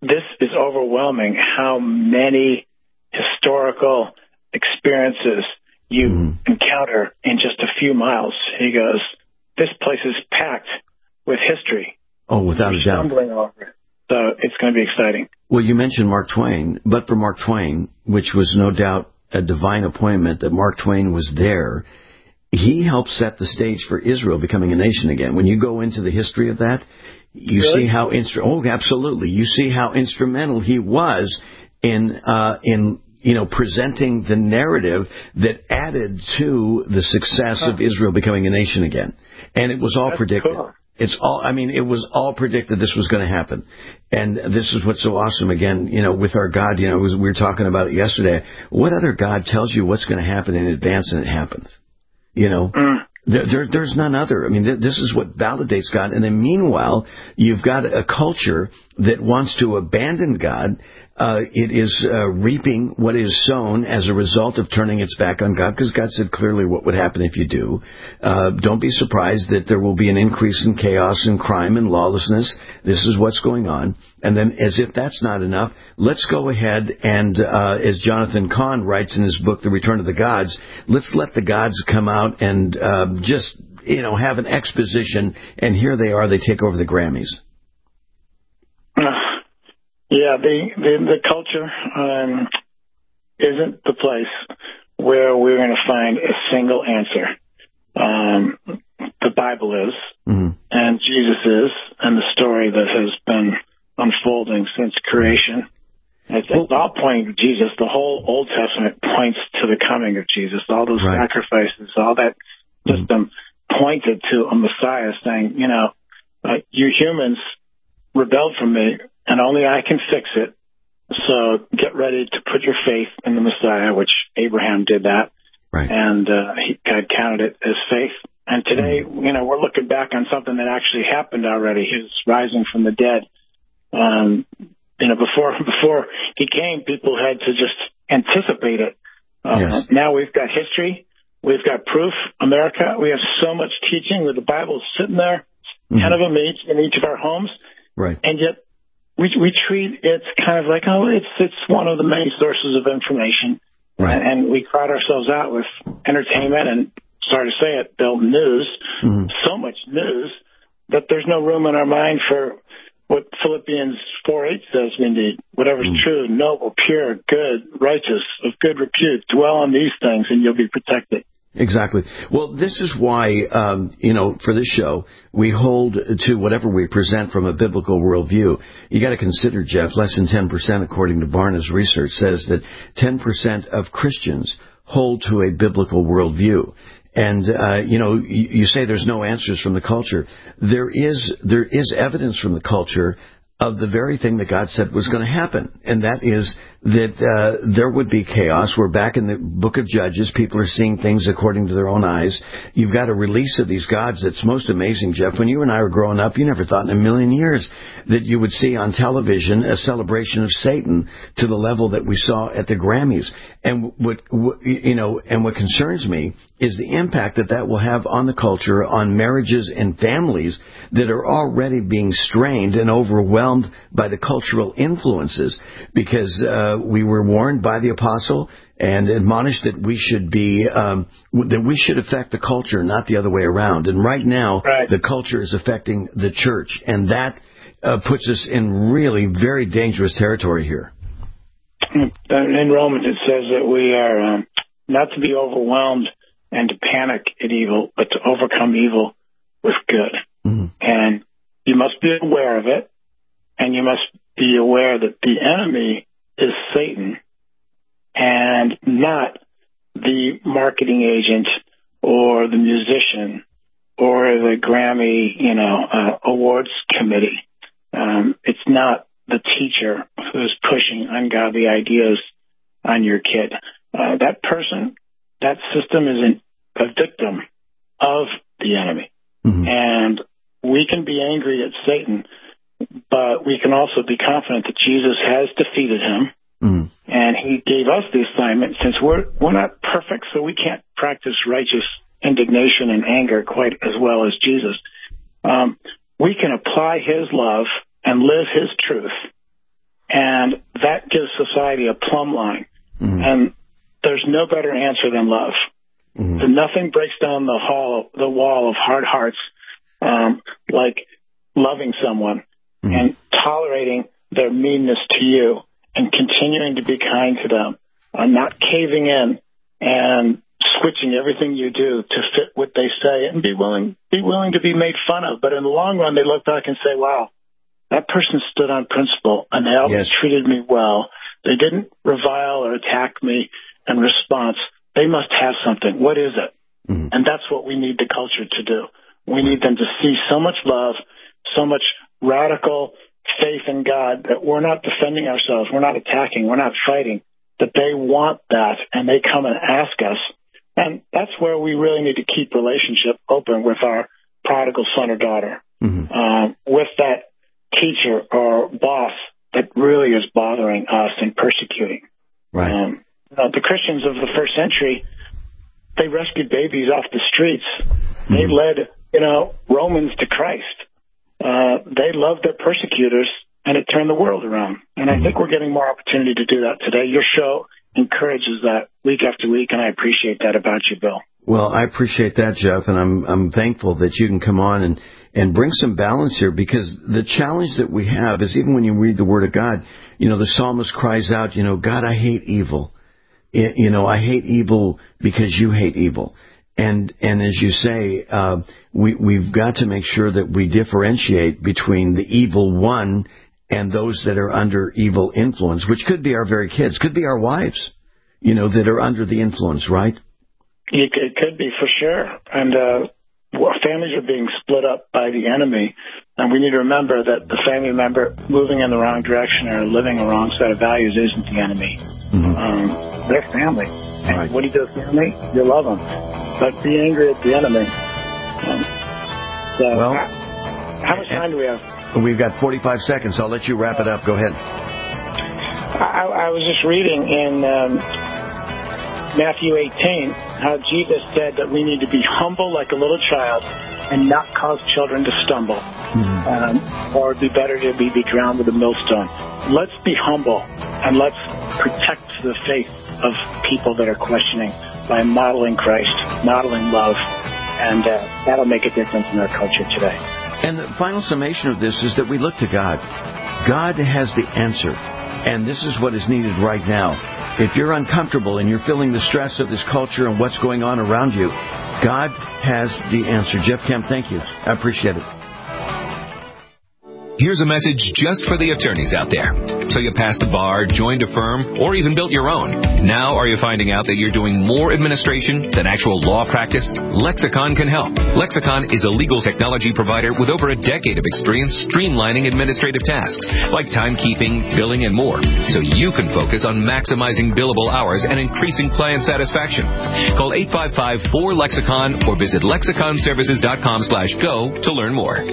this is overwhelming how many historical experiences you mm. encounter in just a few miles. He goes, this place is packed with history. Oh, without a doubt. Stumbling over it. So it's going to be exciting. Well, you mentioned Mark Twain, but for Mark Twain, which was no doubt a divine appointment that Mark Twain was there, he helped set the stage for Israel becoming a nation again. When you go into the history of that, you really? see how instru- oh, absolutely. You see how instrumental he was in uh, in you know presenting the narrative that added to the success huh. of Israel becoming a nation again. And it was all That's predicted. Cool. It's all, I mean, it was all predicted this was going to happen. And this is what's so awesome, again, you know, with our God, you know, was, we were talking about it yesterday. What other God tells you what's going to happen in advance and it happens? You know, mm. there, there, there's none other. I mean, th- this is what validates God. And then meanwhile, you've got a culture that wants to abandon God. Uh, it is uh, reaping what is sown as a result of turning its back on God, because God said clearly what would happen if you do. Uh, don't be surprised that there will be an increase in chaos and crime and lawlessness. This is what's going on. And then, as if that's not enough, let's go ahead and, uh, as Jonathan Cahn writes in his book, The Return of the Gods, let's let the gods come out and uh, just, you know, have an exposition, and here they are, they take over the Grammys. Yeah, the, the, the culture um, isn't the place where we're going to find a single answer. Um, the Bible is, mm-hmm. and Jesus is, and the story that has been unfolding since creation. It's, well, it's all pointing to Jesus. The whole Old Testament points to the coming of Jesus. All those right. sacrifices, all that system mm-hmm. pointed to a Messiah saying, you know, uh, you humans rebelled from me, and only I can fix it. So get ready to put your faith in the Messiah, which Abraham did that. Right. And uh, he, God counted it as faith. And today, mm-hmm. you know, we're looking back on something that actually happened already, his rising from the dead. Um, you know, before before he came, people had to just anticipate it. Uh, yes. Now we've got history. We've got proof. America, we have so much teaching that the Bible's sitting there, mm-hmm. ten of them each in each of our homes. Right. And yet we we treat it kind of like, oh, it's it's one of the many sources of information. Right. And, and we crowd ourselves out with entertainment and, sorry to say it, Bill, news, mm-hmm. so much news that there's no room in our mind for what Philippians four eight says we need. Whatever's mm-hmm. true, noble, pure, good, righteous, of good repute, dwell on these things and you'll be protected. Exactly. Well, this is why, um, you know, for this show, we hold to whatever we present from a biblical worldview. You got to consider, Jeff, less than ten percent, according to Barna's research, says that ten percent of Christians hold to a biblical worldview. And, uh, you know, you, you say there's no answers from the culture. There is, there is evidence from the culture of the very thing that God said was going to happen. And that is that uh, there would be chaos. We're back in the book of Judges. People are seeing things according to their own eyes. You've got a release of these gods that's most amazing, Jeff. When you and I were growing up, you never thought in a million years that you would see on television a celebration of Satan to the level that we saw at the Grammys. And what, what you know, and what concerns me is the impact that that will have on the culture, on marriages and families that are already being strained and overwhelmed by the cultural influences, because uh, we were warned by the apostle and admonished that we should be um, that we should affect the culture, not the other way around. And right now, right. the culture is affecting the church, and that uh, puts us in really very dangerous territory here. In Romans, it says that we are um, not to be overwhelmed and to panic at evil, but to overcome evil with good. Mm-hmm. And you must be aware of it. And you must be aware that the enemy is Satan and not the marketing agent or the musician or the Grammy, you know, uh, awards committee. Um, it's not the teacher who's pushing ungodly ideas on your kid. Uh, that person, that system is an, a victim of the enemy. Mm-hmm. And we can be angry at Satan, but we can also be confident that Jesus has defeated him, mm. and he gave us the assignment. Since we're we're not perfect, so we can't practice righteous indignation and anger quite as well as Jesus. Um, we can apply his love and live his truth And that gives society a plumb line. Mm-hmm. And there's no better answer than love. Mm-hmm. So nothing breaks down the hall, the wall of hard hearts um, like loving someone mm-hmm. and tolerating their meanness to you and continuing to be kind to them, uh, not caving in and switching everything you do to fit what they say, and be willing be willing to be made fun of. But in the long run, they look back and say, wow, that person stood on principle, and they always yes. treated me well. They didn't revile or attack me in response. They must have something. What is it? Mm-hmm. And that's what we need the culture to do. We need them to see so much love, so much radical faith in God that we're not defending ourselves, we're not attacking, we're not fighting, that they want that, and they come and ask us. And that's where we really need to keep relationship open with our prodigal son or daughter, mm-hmm. um, with that teacher or boss that really is bothering us and persecuting. Right. Um, you know, the Christians of the first century, they rescued babies off the streets. Mm-hmm. They led, you know, Romans to Christ. Uh, they loved their persecutors, and it turned the world around. And I think we're getting more opportunity to do that today. Your show encourages that week after week, and I appreciate that about you, Bill. Well, I appreciate that, Jeff, and I'm I'm thankful that you can come on and, and bring some balance here, because the challenge that we have is, even when you read the Word of God, you know, the psalmist cries out, you know, God, I hate evil. It, you know, I hate evil because you hate evil. And and as you say, uh, we, we've got to make sure that we differentiate between the evil one and those that are under evil influence, which could be our very kids, could be our wives, you know, that are under the influence, right? It, it could be, for sure. And uh, well, families are being split up by the enemy, and we need to remember that the family member moving in the wrong direction or living a wrong set of values isn't the enemy. Mm-hmm. Um, they're family. And right. what do you do with family? You love them. But be angry at the enemy. Um, so, well, how, how much time do we have? We've got forty-five seconds. I'll let you wrap it up. Go ahead. I, I was just reading in um, Matthew eighteen how Jesus said that we need to be humble like a little child and not cause children to stumble. Mm-hmm. Um, or it'd be better to be, be drowned with a millstone. Let's be humble, and let's protect the faith of people that are questioning by modeling Christ, modeling love, and uh, that'll make a difference in our culture today. And the final summation of this is that we look to God. God has the answer, and this is what is needed right now. If you're uncomfortable and you're feeling the stress of this culture and what's going on around you, God has the answer. Jeff Kemp, thank you. I appreciate it. Here's a message just for the attorneys out there. So you passed the bar, joined a firm, or even built your own. Now are you finding out that you're doing more administration than actual law practice? Lexicon can help. Lexicon is a legal technology provider with over a decade of experience streamlining administrative tasks like timekeeping, billing, and more, so you can focus on maximizing billable hours and increasing client satisfaction. Call eight five five, four, Lexicon or visit lexicon services dot com slash go to learn more.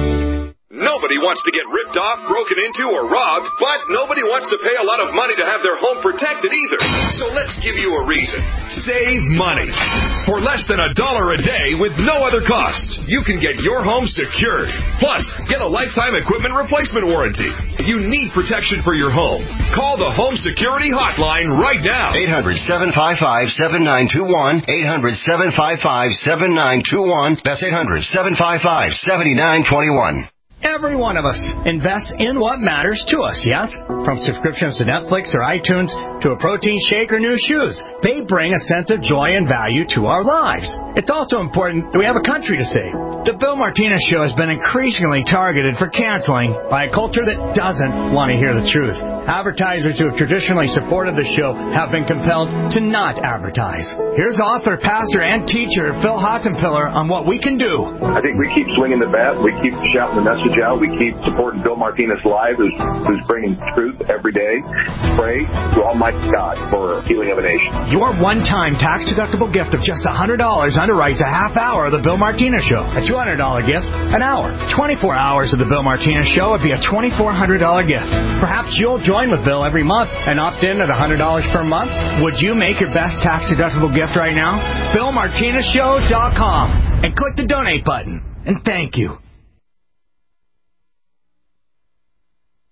Nobody wants to get ripped off, broken into, or robbed, but nobody wants to pay a lot of money to have their home protected either. So let's give you a reason. Save money. For less than a dollar a day with no other costs, you can get your home secured. Plus, get a lifetime equipment replacement warranty. If you need protection for your home, call the Home Security Hotline right now. eight hundred, seven five five, seven nine two one. eight hundred, seven five five, seven nine two one. That's eight hundred, seven five five, seven nine two one. Every one of us invests in what matters to us, yes? From subscriptions to Netflix or iTunes to a protein shake or new shoes, they bring a sense of joy and value to our lives. It's also important that we have a country to save. The Bill Martinez Show has been increasingly targeted for canceling by a culture that doesn't want to hear the truth. Advertisers who have traditionally supported the show have been compelled to not advertise. Here's author, pastor, and teacher Phil Hottenpiller on what we can do. I think we keep swinging the bat. We keep shouting the message out. We keep supporting Bill Martinez Live, who's, who's bringing truth every day. Pray to Almighty God for healing of a nation. Your one-time tax-deductible gift of just one hundred dollars underwrites a half hour of the Bill Martinez Show. A two hundred dollars gift, an hour. twenty-four hours of the Bill Martinez Show would be a twenty-four hundred dollars gift. Perhaps you'll join with Bill every month and opt in at one hundred dollars per month. Would you make your best tax-deductible gift right now? Bill Martinez Show dot com and click the donate button. And thank you.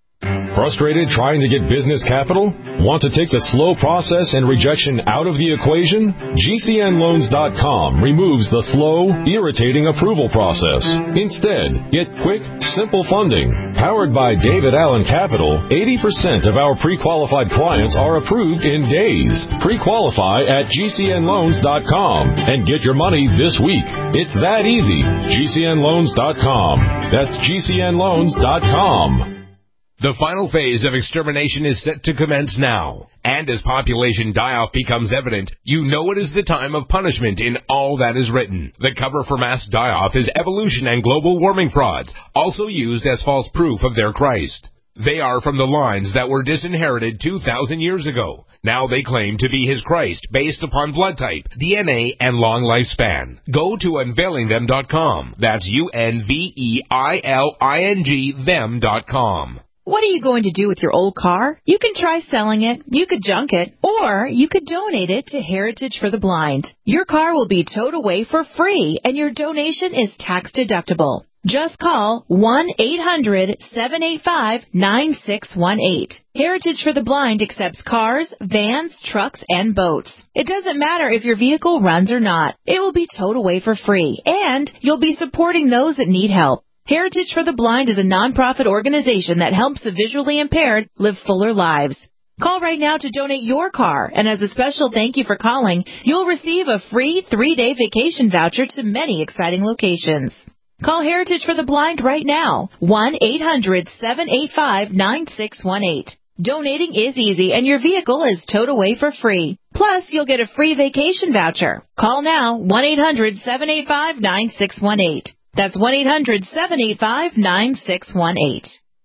Frustrated trying to get business capital? Want to take the slow process and rejection out of the equation? G C N loans dot com removes the slow, irritating approval process. Instead, get quick, simple funding. Powered by David Allen Capital, eighty percent of our pre-qualified clients are approved in days. Pre-qualify at G C N loans dot com and get your money this week. It's that easy. G C N loans dot com. That's G C N loans dot com. The final phase of extermination is set to commence now. And as population die-off becomes evident, you know it is the time of punishment in all that is written. The cover for mass die-off is evolution and global warming frauds, also used as false proof of their Christ. They are from the lines that were disinherited two thousand years ago. Now they claim to be his Christ based upon blood type, D N A, and long lifespan. Go to unveiling them dot com. That's U N V E I L I N G them dot com. What are you going to do with your old car? You can try selling it, you could junk it, or you could donate it to Heritage for the Blind. Your car will be towed away for free, and your donation is tax deductible. Just call one eight hundred seven eight five nine six one eight. Heritage for the Blind accepts cars, vans, trucks, and boats. It doesn't matter if your vehicle runs or not. It will be towed away for free, and you'll be supporting those that need help. Heritage for the Blind is a nonprofit organization that helps the visually impaired live fuller lives. Call right now to donate your car, and as a special thank you for calling, you'll receive a free three-day vacation voucher to many exciting locations. Call Heritage for the Blind right now, one eight hundred seven eight five nine six one eight. Donating is easy, and your vehicle is towed away for free. Plus, you'll get a free vacation voucher. Call now, one eight hundred seven eight five nine six one eight. That's one eight hundred seven eight five nine six one eight.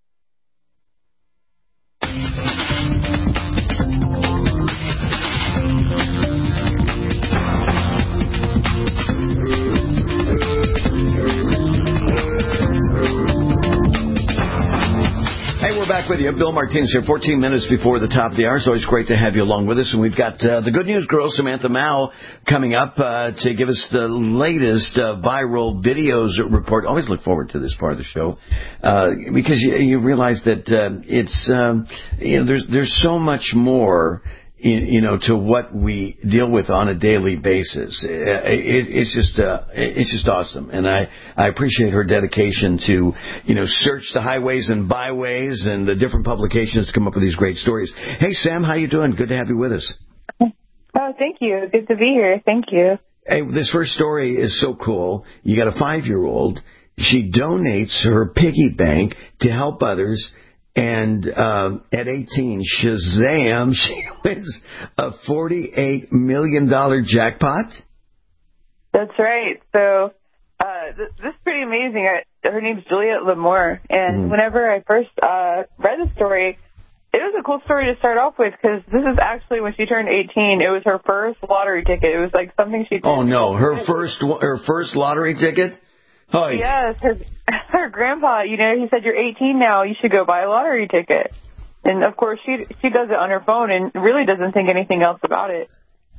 Hey, we're back with you. Bill Martinez here, fourteen minutes before the top of the hour. It's always great to have you along with us. And we've got uh, the Good News Girl, Samantha Mao, coming up uh, to give us the latest uh, viral videos report. Always look forward to this part of the show uh, because you, you realize that uh, it's, um, you know, there's, there's so much more you know, to what we deal with on a daily basis. It, it, it's just, uh, it's just awesome. And I, I appreciate her dedication to, you know, search the highways and byways and the different publications to come up with these great stories. Hey, Sam, how you doing? Good to have you with us. Oh, thank you. Good to be here. Thank you. Hey, this first story is so cool. You got a five-year-old. She donates her piggy bank to help others. And um, at eighteen, shazam, she wins a forty-eight million dollars jackpot. That's right. So uh, th- this is pretty amazing. I, her name's Juliette Lamore. And mm. whenever I first uh, read the story, it was a cool story to start off with because this is actually when she turned eighteen. It was her first lottery ticket. It was like something she did. Oh, no. Her first, her first lottery ticket? Oh, yes, her, her grandpa, you know, he said, you're eighteen now, you should go buy a lottery ticket. And, of course, she she does it on her phone and really doesn't think anything else about it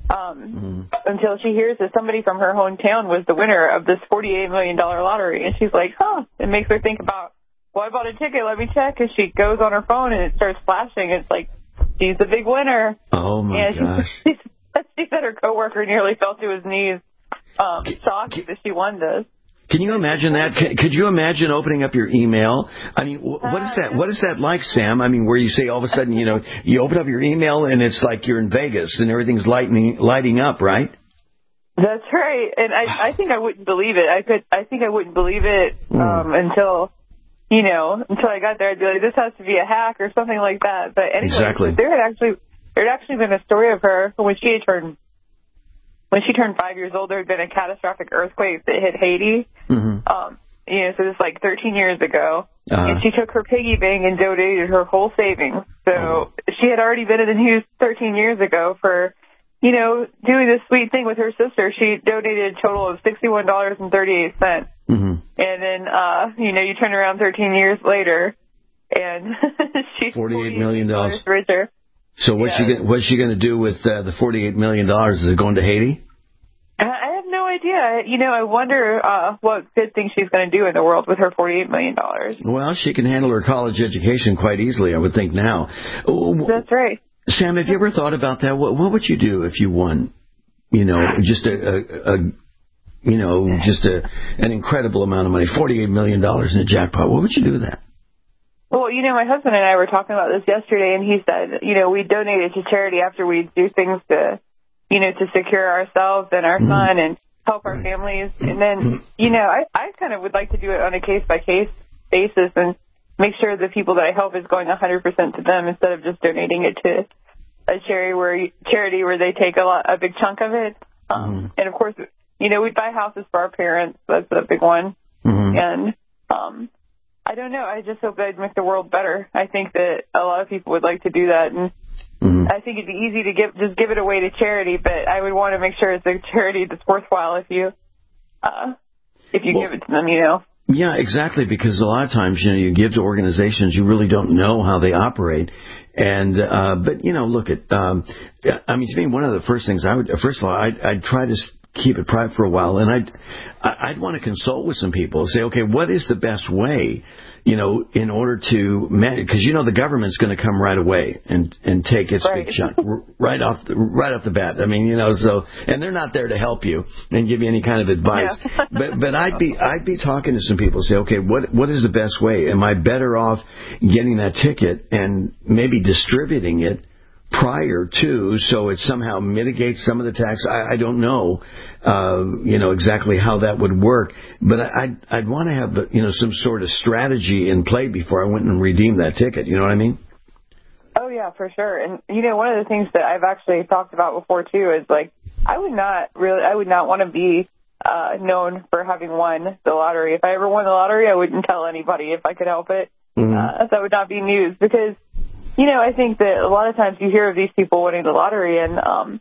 um, mm. until she hears that somebody from her hometown was the winner of this forty-eight million dollars lottery. And she's like, huh, it makes her think about, well, I bought a ticket, let me check. And she goes on her phone and it starts flashing. It's like, she's the big winner. Oh, my and gosh. She, she said her coworker nearly fell to his knees, um, shocked that she won this. Can you imagine that? Could you imagine opening up your email? I mean, what is that? What is that like, Sam? I mean, where you say all of a sudden, you know, you open up your email and it's like you're in Vegas and everything's lighting lighting up, right? That's right. And I, I think I wouldn't believe it. I could. I think I wouldn't believe it um, mm. until, you know, until I got there. I'd be like, this has to be a hack or something like that. But anyway, exactly. there had actually there had actually been a story of her when she had turned. When she turned five years old, there had been a catastrophic earthquake that hit Haiti. Mm-hmm. Um, you know, so this was like thirteen years ago. Uh-huh. And she took her piggy bank and donated her whole savings. So oh. she had already been in the news thirteen years ago for, you know, doing this sweet thing with her sister. She donated a total of sixty-one dollars and thirty-eight cents. Mm-hmm. And then, uh, you know, you turn around thirteen years later, and she's forty-eight million dollars richer. So what's yeah. she what's she going to do with uh, the forty-eight million dollars? Is it going to Haiti? I have no idea. idea. You know, I wonder uh, what good thing she's going to do in the world with her forty-eight million dollars. Well, she can handle her college education quite easily, I would think now. That's right. Sam, have you ever thought about that? What, what would you do if you won, you know, just a, a, a you know, just a, an incredible amount of money, forty-eight million dollars in a jackpot? What would you do with that? Well, you know, my husband and I were talking about this yesterday, and he said, you know, we donate it to charity after we do things to, you know, to secure ourselves and our mm. son and help our families. And then, you know, I, I kind of would like to do it on a case-by-case basis and make sure the people that I help is going one hundred percent to them instead of just donating it to a charity where, charity where they take a, lot, a big chunk of it. Um, mm. And, of course, you know, we buy houses for our parents. That's a big one. Mm-hmm. And, um, I don't know. I just hope I'd make the world better. I think that a lot of people would like to do that, and mm-hmm. I think it'd be easy to give just give it away to charity. But I would want to make sure it's a charity that's worthwhile if you uh, if you well, give it to them, you know. Yeah, exactly. Because a lot of times, you know, you give to organizations you really don't know how they operate, and uh, but you know, look at. Um, I mean, to me, one of the first things I would first of all, I'd, I'd try to keep it private for a while, and I'd I'd want to consult with some people, say, okay, what is the best way, you know, in order to manage, because you know the government's going to come right away and and take its right. big chunk right off the, right off the bat. I mean, you know, so and they're not there to help you and give you any kind of advice. Yeah. but but I'd be I'd be talking to some people, say, okay, what what is the best way? Am I better off getting that ticket and maybe distributing it prior to, so it somehow mitigates some of the tax? I, I don't know, uh, you know, exactly how that would work, but I, I'd, I'd want to have, you know, some sort of strategy in play before I went and redeemed that ticket. You know what I mean? Oh yeah, for sure. And you know, one of the things that I've actually talked about before too is like, I would not really, I would not want to be uh, known for having won the lottery. If I ever won the lottery, I wouldn't tell anybody if I could help it. Mm-hmm. Uh, that would not be news because. You know, I think that a lot of times you hear of these people winning the lottery, and um,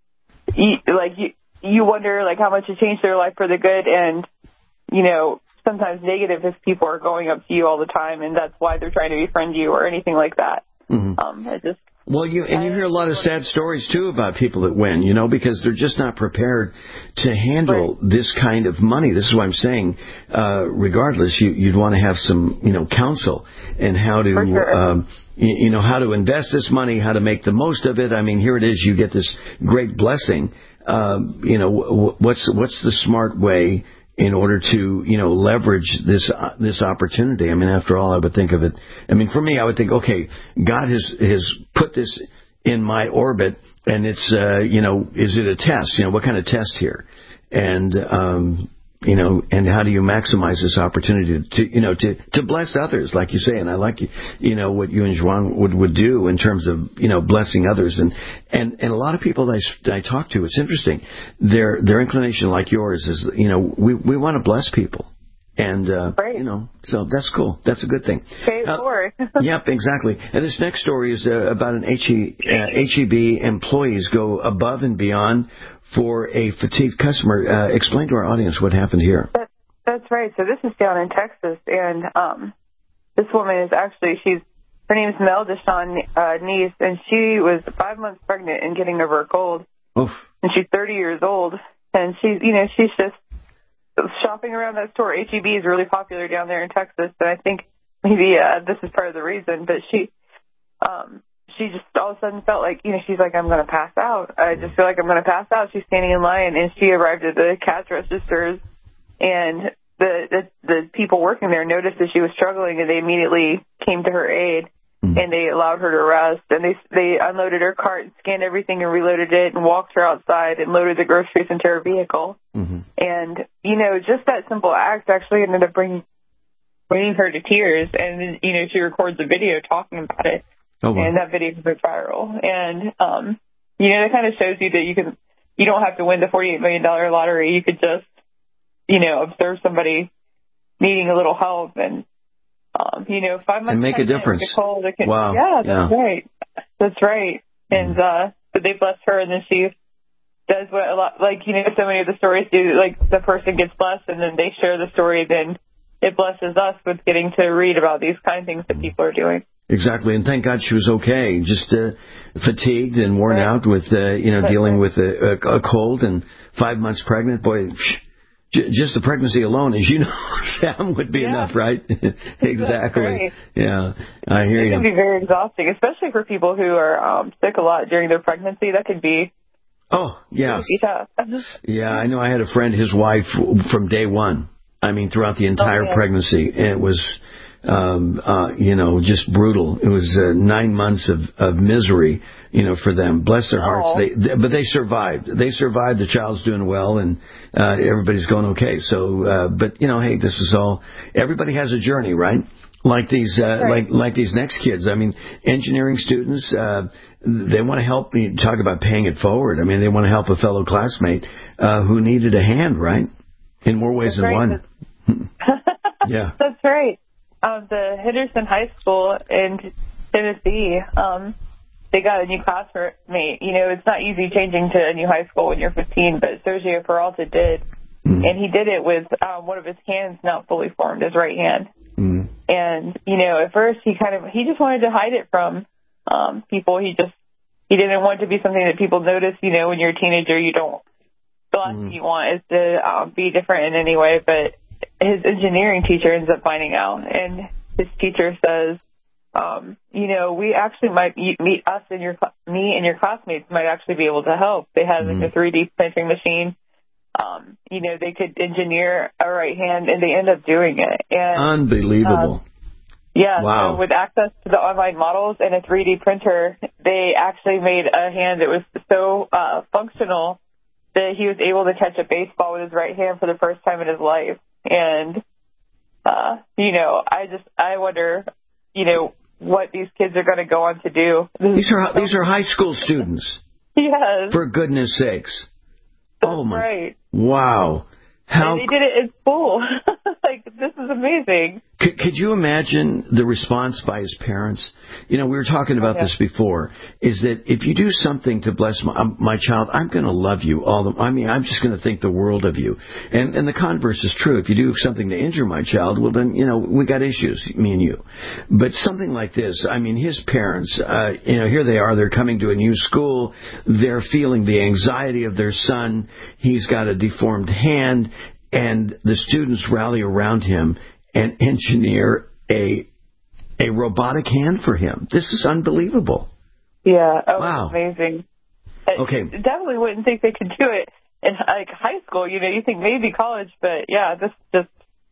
you, like you, you wonder like how much it changed their life for the good, and you know, sometimes negative if people are going up to you all the time, and that's why they're trying to befriend you or anything like that. Mm-hmm. Um, it just well, you and you hear a lot of sad stories too about people that win, you know, because they're just not prepared to handle right. this kind of money. This is why I'm saying, uh, regardless, you, you'd want to have some, you know, counsel and how to. Sure. Um, You know, how to invest this money, how to make the most of it. I mean, here it is. You get this great blessing. Um, you know, what's what's the smart way in order to, you know, leverage this uh, this opportunity? I mean, after all, I would think of it. I mean, for me, I would think, okay, God has has put this in my orbit, and it's, uh, you know, is it a test? You know, what kind of test here? And um, you know, and how do you maximize this opportunity to, you know, to, to bless others, like you say, and I like, you know, what you and Joan would, would do in terms of, you know, blessing others. And, and, and a lot of people that I, I talk to, it's interesting, their, their inclination like yours is, you know, we, we want to bless people. And, uh, right. you know, so that's cool. That's a good thing. Pay it forward. Yep, exactly. And this next story is uh, about an H E B employees go above and beyond for a fatigued customer. Uh, explain to our audience what happened here. That, that's right. So this is down in Texas, and um, this woman is actually, she's, her name is Mel Deshawn uh, Neese, and she was five months pregnant and getting over a cold. Oof. And she's thirty years old, and she's, you know, she's just shopping around that store. H E B is really popular down there in Texas, and I think maybe uh, this is part of the reason. But she, um, she just all of a sudden felt like, you know, she's like, I'm going to pass out. I just feel like I'm going to pass out. She's standing in line, and she arrived at the cash registers, and the, the the people working there noticed that she was struggling, and they immediately came to her aid, mm-hmm. and they allowed her to rest. And they they unloaded her cart, scanned everything, and reloaded it, and walked her outside, and loaded the groceries into her vehicle. Mm-hmm. And you know, just that simple act actually ended up bringing bringing her to tears. And you know, she records a video talking about it. Oh, wow. And that video went viral. And, um, you know, that kind of shows you that you can, you don't have to win the forty-eight million dollars lottery. You could just, you know, observe somebody needing a little help and, um, you know, five months. And make a difference. Cold, can, wow. Yeah, that's yeah. right. That's right. And, uh, so they blessed her, and then she does what a lot, like, you know, so many of the stories do, like the person gets blessed and then they share the story, then it blesses us with getting to read about these kind of things that people are doing. Exactly, and thank God she was okay. Just uh, fatigued and worn right. out with, uh, you know, That's dealing right. with a, a, a cold and five months pregnant. Boy, j- just the pregnancy alone, as you know, Sam, would be yeah. enough, right? Exactly. Right. Yeah, I hear it you. It can be very exhausting, especially for people who are um, sick a lot during their pregnancy. That could be. Oh, yeah. tough. Yeah, I know. I had a friend, his wife, from day one. I mean, throughout the entire oh, yeah. pregnancy, it was. Um, uh, you know, just brutal. It was uh, nine months of, of misery, you know, for them. Bless their hearts. They, they, but they survived. They survived. The child's doing well, and uh, everybody's going okay. So, uh, but you know, hey, this is all. Everybody has a journey, right? Like these, uh, right. like like these next kids. I mean, engineering students. Uh, they want to help me talk about paying it forward. I mean, they want to help a fellow classmate uh, who needed a hand, right? In more ways That's than right. one. Yeah. That's right. Um, the Henderson High School in Tennessee, um, they got a new classmate. You know, it's not easy changing to a new high school when you're fifteen, but Sergio Peralta did. Mm. And he did it with um, one of his hands not fully formed, his right hand. Mm. And, you know, at first he kind of, he just wanted to hide it from um, people. He just, he didn't want it to be something that people notice. You know, when you're a teenager, you don't, the last mm. thing you want is to um, be different in any way, but his engineering teacher ends up finding out, and his teacher says, um, you know, we actually might meet us and your me and your classmates might actually be able to help. They had like mm-hmm. a three D printing machine. Um, you know, they could engineer a right hand, and they end up doing it. And, Unbelievable. Um, yeah. Wow. So with access to the online models and a three D printer, they actually made a hand that was so uh, functional that he was able to catch a baseball with his right hand for the first time in his life. And, uh, you know, I just, I wonder, you know, what these kids are going to go on to do. These are, these are high school students. Yes. For goodness sakes. That's oh, my. Right. Wow. How... And they did it in school. Like, this is amazing. Could, could you imagine the response by his parents? You know, we were talking about okay. this before, is that if you do something to bless my, um, my child, I'm going to love you all the, I mean, I'm just going to think the world of you. And, and the converse is true. If you do something to injure my child, well, then, you know, we got issues, me and you. But something like this, I mean, his parents, uh, you know, here they are, they're coming to a new school, they're feeling the anxiety of their son, he's got a deformed hand, and the students rally around him and engineer a a robotic hand for him. This is unbelievable. Yeah. Oh, wow. Amazing. Okay. I definitely wouldn't think they could do it in like high school. You know, you think maybe college, but yeah, this just,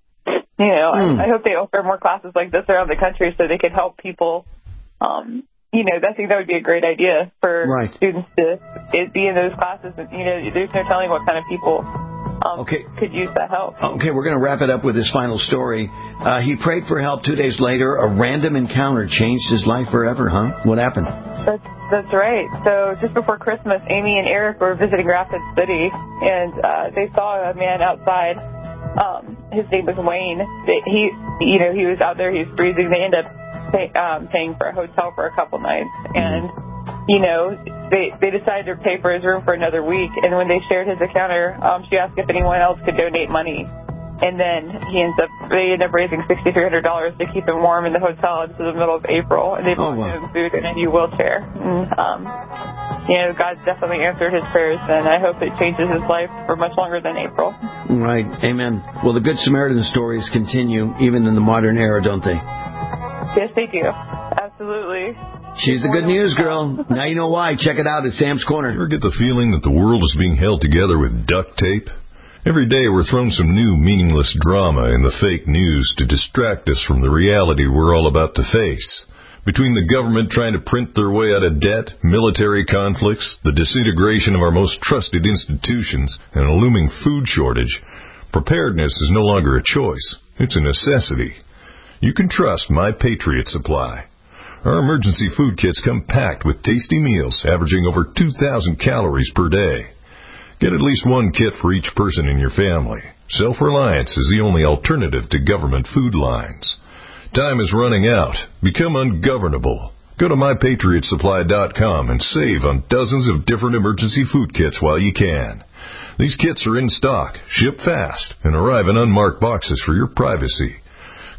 you know, mm. I, I hope they offer more classes like this around the country so they can help people. Um, you know, I think that would be a great idea for right. students to be in those classes. And, you know, there's no telling what kind of people Um, okay. could use that help. Okay, we're going to wrap it up with this final story. Uh, he prayed for help two days later. A random encounter changed his life forever, huh? What happened? That's, that's right. So just before Christmas, Amy and Eric were visiting Rapid City, and uh, they saw a man outside. Um, his name was Wayne. They, he, you know, he was out there. He was freezing. They ended up pay, um, paying for a hotel for a couple nights, and you know, they they decided to pay for his room for another week. And when they shared his encounter, um, she asked if anyone else could donate money. And then he ends up, they end up raising six thousand three hundred dollars to keep him warm in the hotel until the middle of April. And they brought oh, wow. him food and a new wheelchair. And, um, you know, God definitely answered his prayers, and I hope it changes his life for much longer than April. Right. Amen. Well, the Good Samaritan stories continue even in the modern era, don't they? Yes, they do. Absolutely. She's the good news girl. Now you know why. Check it out at Sam's Corner. You ever get the feeling that the world is being held together with duct tape? Every day we're thrown some new meaningless drama in the fake news to distract us from the reality we're all about to face. Between the government trying to print their way out of debt, military conflicts, the disintegration of our most trusted institutions, and a looming food shortage, preparedness is no longer a choice. It's a necessity. You can trust My Patriot Supply. Our emergency food kits come packed with tasty meals averaging over two thousand calories per day. Get at least one kit for each person in your family. Self-reliance is the only alternative to government food lines. Time is running out. Become ungovernable. Go to my patriot supply dot com and save on dozens of different emergency food kits while you can. These kits are in stock, ship fast, and arrive in unmarked boxes for your privacy.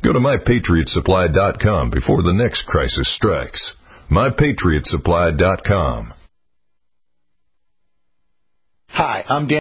Go to my patriot supply dot com before the next crisis strikes. my patriot supply dot com. Hi, I'm Dan.